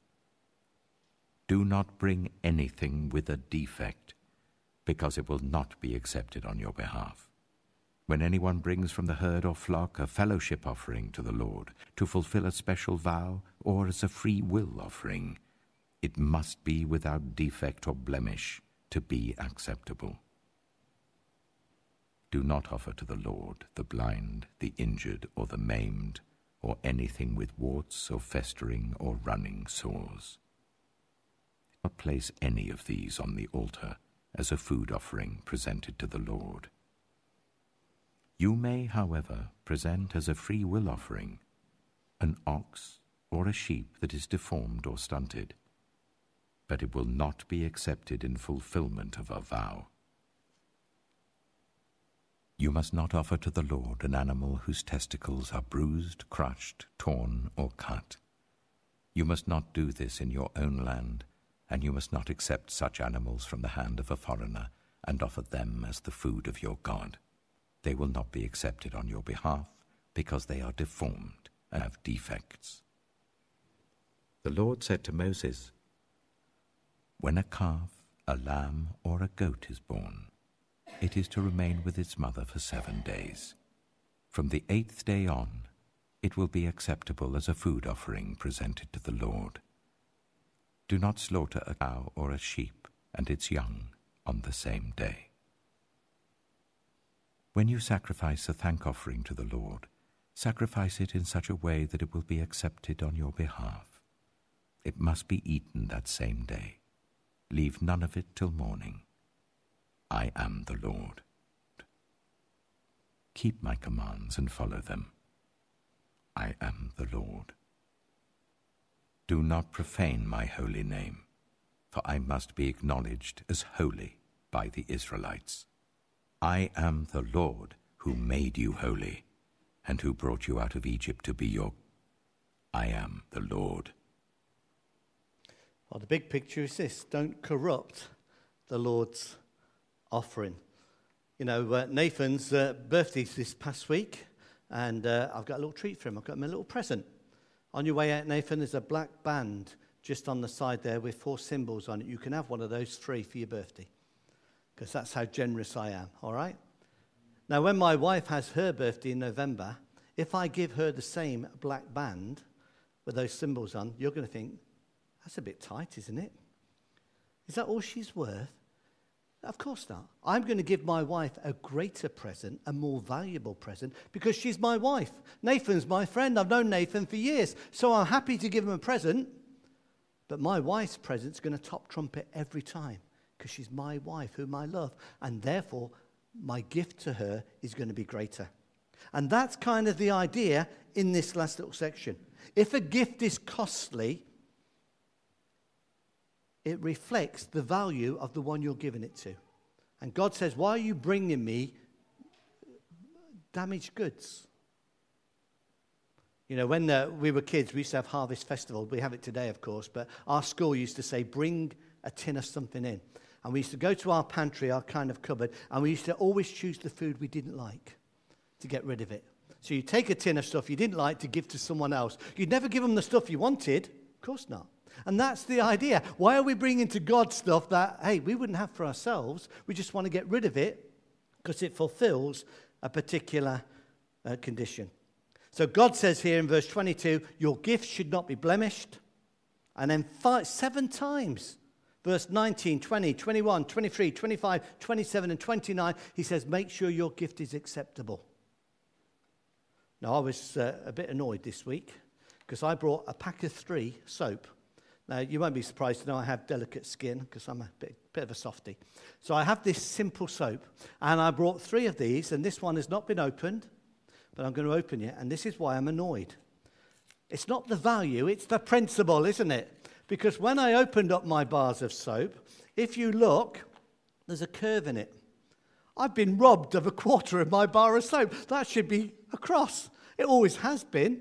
Do not bring anything with a defect, because it will not be accepted on your behalf. When anyone brings from the herd or flock a fellowship offering to the Lord, to fulfill a special vow, or as a free will offering, it must be without defect or blemish to be acceptable. Do not offer to the Lord the blind, the injured, or the maimed, or anything with warts or festering or running sores. Do not place any of these on the altar as a food offering presented to the Lord. You may, however, present as a free will offering an ox or a sheep that is deformed or stunted, but it will not be accepted in fulfillment of a vow. You must not offer to the Lord an animal whose testicles are bruised, crushed, torn, or cut. You must not do this in your own land, and you must not accept such animals from the hand of a foreigner and offer them as the food of your God. They will not be accepted on your behalf because they are deformed and have defects. The Lord said to Moses, when a calf, a lamb, or a goat is born, it is to remain with its mother for 7 days. From the 8th day on, it will be acceptable as a food offering presented to the Lord. Do not slaughter a cow or a sheep and its young on the same day. When you sacrifice a thank offering to the Lord, sacrifice it in such a way that it will be accepted on your behalf. It must be eaten that same day. Leave none of it till morning. I am the Lord. Keep my commands and follow them. I am the Lord. Do not profane my holy name, for I must be acknowledged as holy by the Israelites. I am the Lord who made you holy and who brought you out of Egypt to be your... I am the Lord. Well, the big picture is this. Don't corrupt the Lord's offering. You know, Nathan's birthday's this past week, and I've got a little treat for him. I've got him a little present. On your way out, Nathan, there's a black band just on the side there with 4 symbols on it. You can have one of those free for your birthday, because that's how generous I am, all right? Now, when my wife has her birthday in November, if I give her the same black band with those symbols on, you're going to think, that's a bit tight, isn't it? Is that all she's worth? Of course not. I'm going to give my wife a greater present, a more valuable present, because she's my wife. Nathan's my friend. I've known Nathan for years, so I'm happy to give him a present. But my wife's present's going to top trumpet every time, because she's my wife, whom I love, and therefore my gift to her is going to be greater. And that's kind of the idea in this last little section. If a gift is costly, it reflects the value of the one you're giving it to. And God says, why are you bringing me damaged goods? You know, when we were kids, we used to have Harvest Festival. We have it today, of course, but our school used to say, bring a tin of something in. And we used to go to our pantry, our kind of cupboard, and we used to always choose the food we didn't like to get rid of it. So you take a tin of stuff you didn't like to give to someone else. You'd never give them the stuff you wanted. Of course not. And that's the idea. Why are we bringing to God stuff that, hey, we wouldn't have for ourselves? We just want to get rid of it because it fulfills a particular condition. So God says here in verse 22, your gifts should not be blemished. And then 7 times, verse 19, 20, 21, 23, 25, 27, and 29, he says, make sure your gift is acceptable. Now, I was a bit annoyed this week because I brought a pack of 3 soap. Now, you won't be surprised to know I have delicate skin because I'm a bit of a softie. So I have this simple soap, and I brought 3 of these, and this one has not been opened, but I'm going to open it, and this is why I'm annoyed. It's not the value, it's the principle, isn't it? Because when I opened up my bars of soap, if you look, there's a curve in it. I've been robbed of a quarter of my bar of soap. That should be across. It always has been.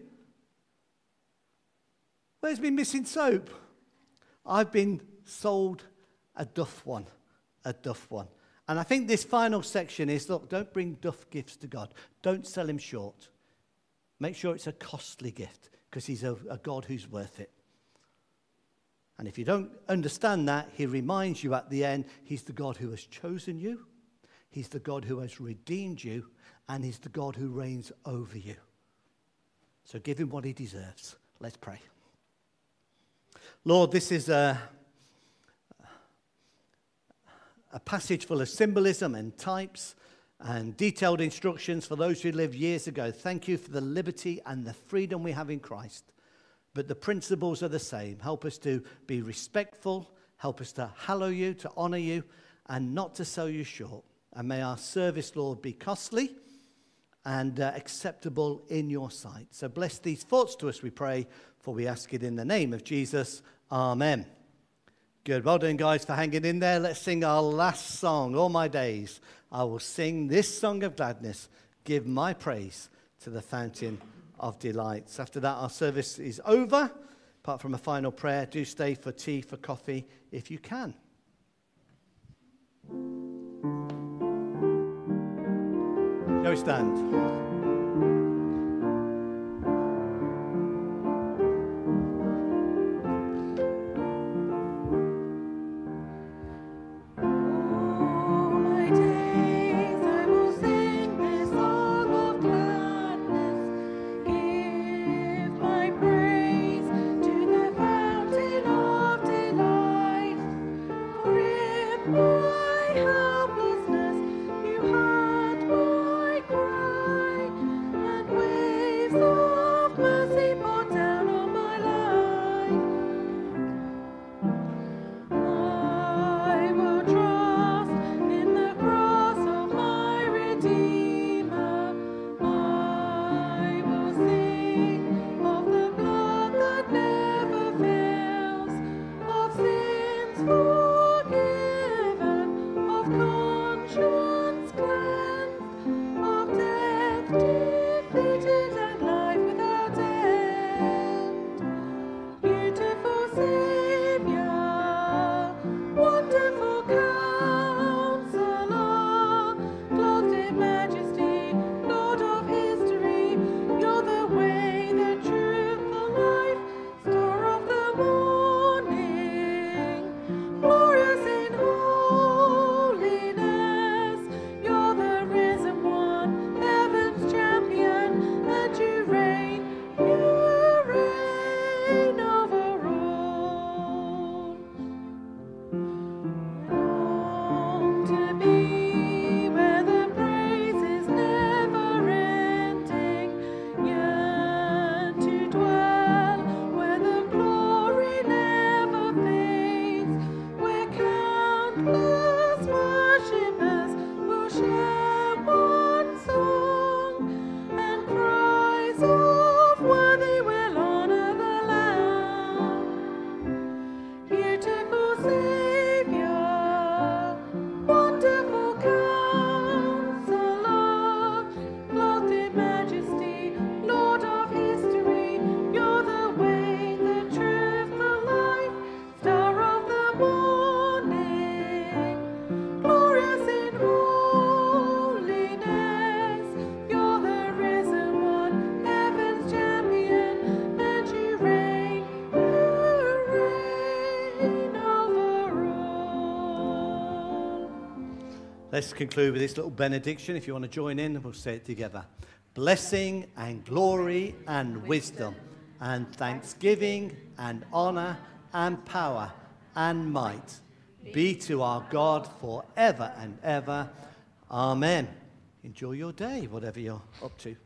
Where's been missing soap? I've been sold a duff one. And I think this final section is, look, don't bring duff gifts to God. Don't sell him short. Make sure it's a costly gift because he's a God who's worth it. And if you don't understand that, he reminds you at the end, he's the God who has chosen you. He's the God who has redeemed you. And he's the God who reigns over you. So give him what he deserves. Let's pray. Lord, this is a passage full of symbolism and types and detailed instructions for those who lived years ago. Thank you for the liberty and the freedom we have in Christ. But the principles are the same. Help us to be respectful. Help us to hallow you, to honor you, and not to sell you short. And may our service, Lord, be costly and acceptable in your sight. So bless these thoughts to us, we pray, for we ask it in the name of Jesus. Amen. Good. Well done, guys, for hanging in there. Let's sing our last song. All my days, I will sing this song of gladness. Give my praise to the fountain of delights. After that, our service is over. Apart from a final prayer, do stay for tea, for coffee, if you can. Shall we stand? Forgiven of Let's conclude with this little benediction. If you want to join in, we'll say it together. Blessing and glory and wisdom and thanksgiving and honor and power and might be to our God forever and ever. Amen. Enjoy your day, whatever you're up to.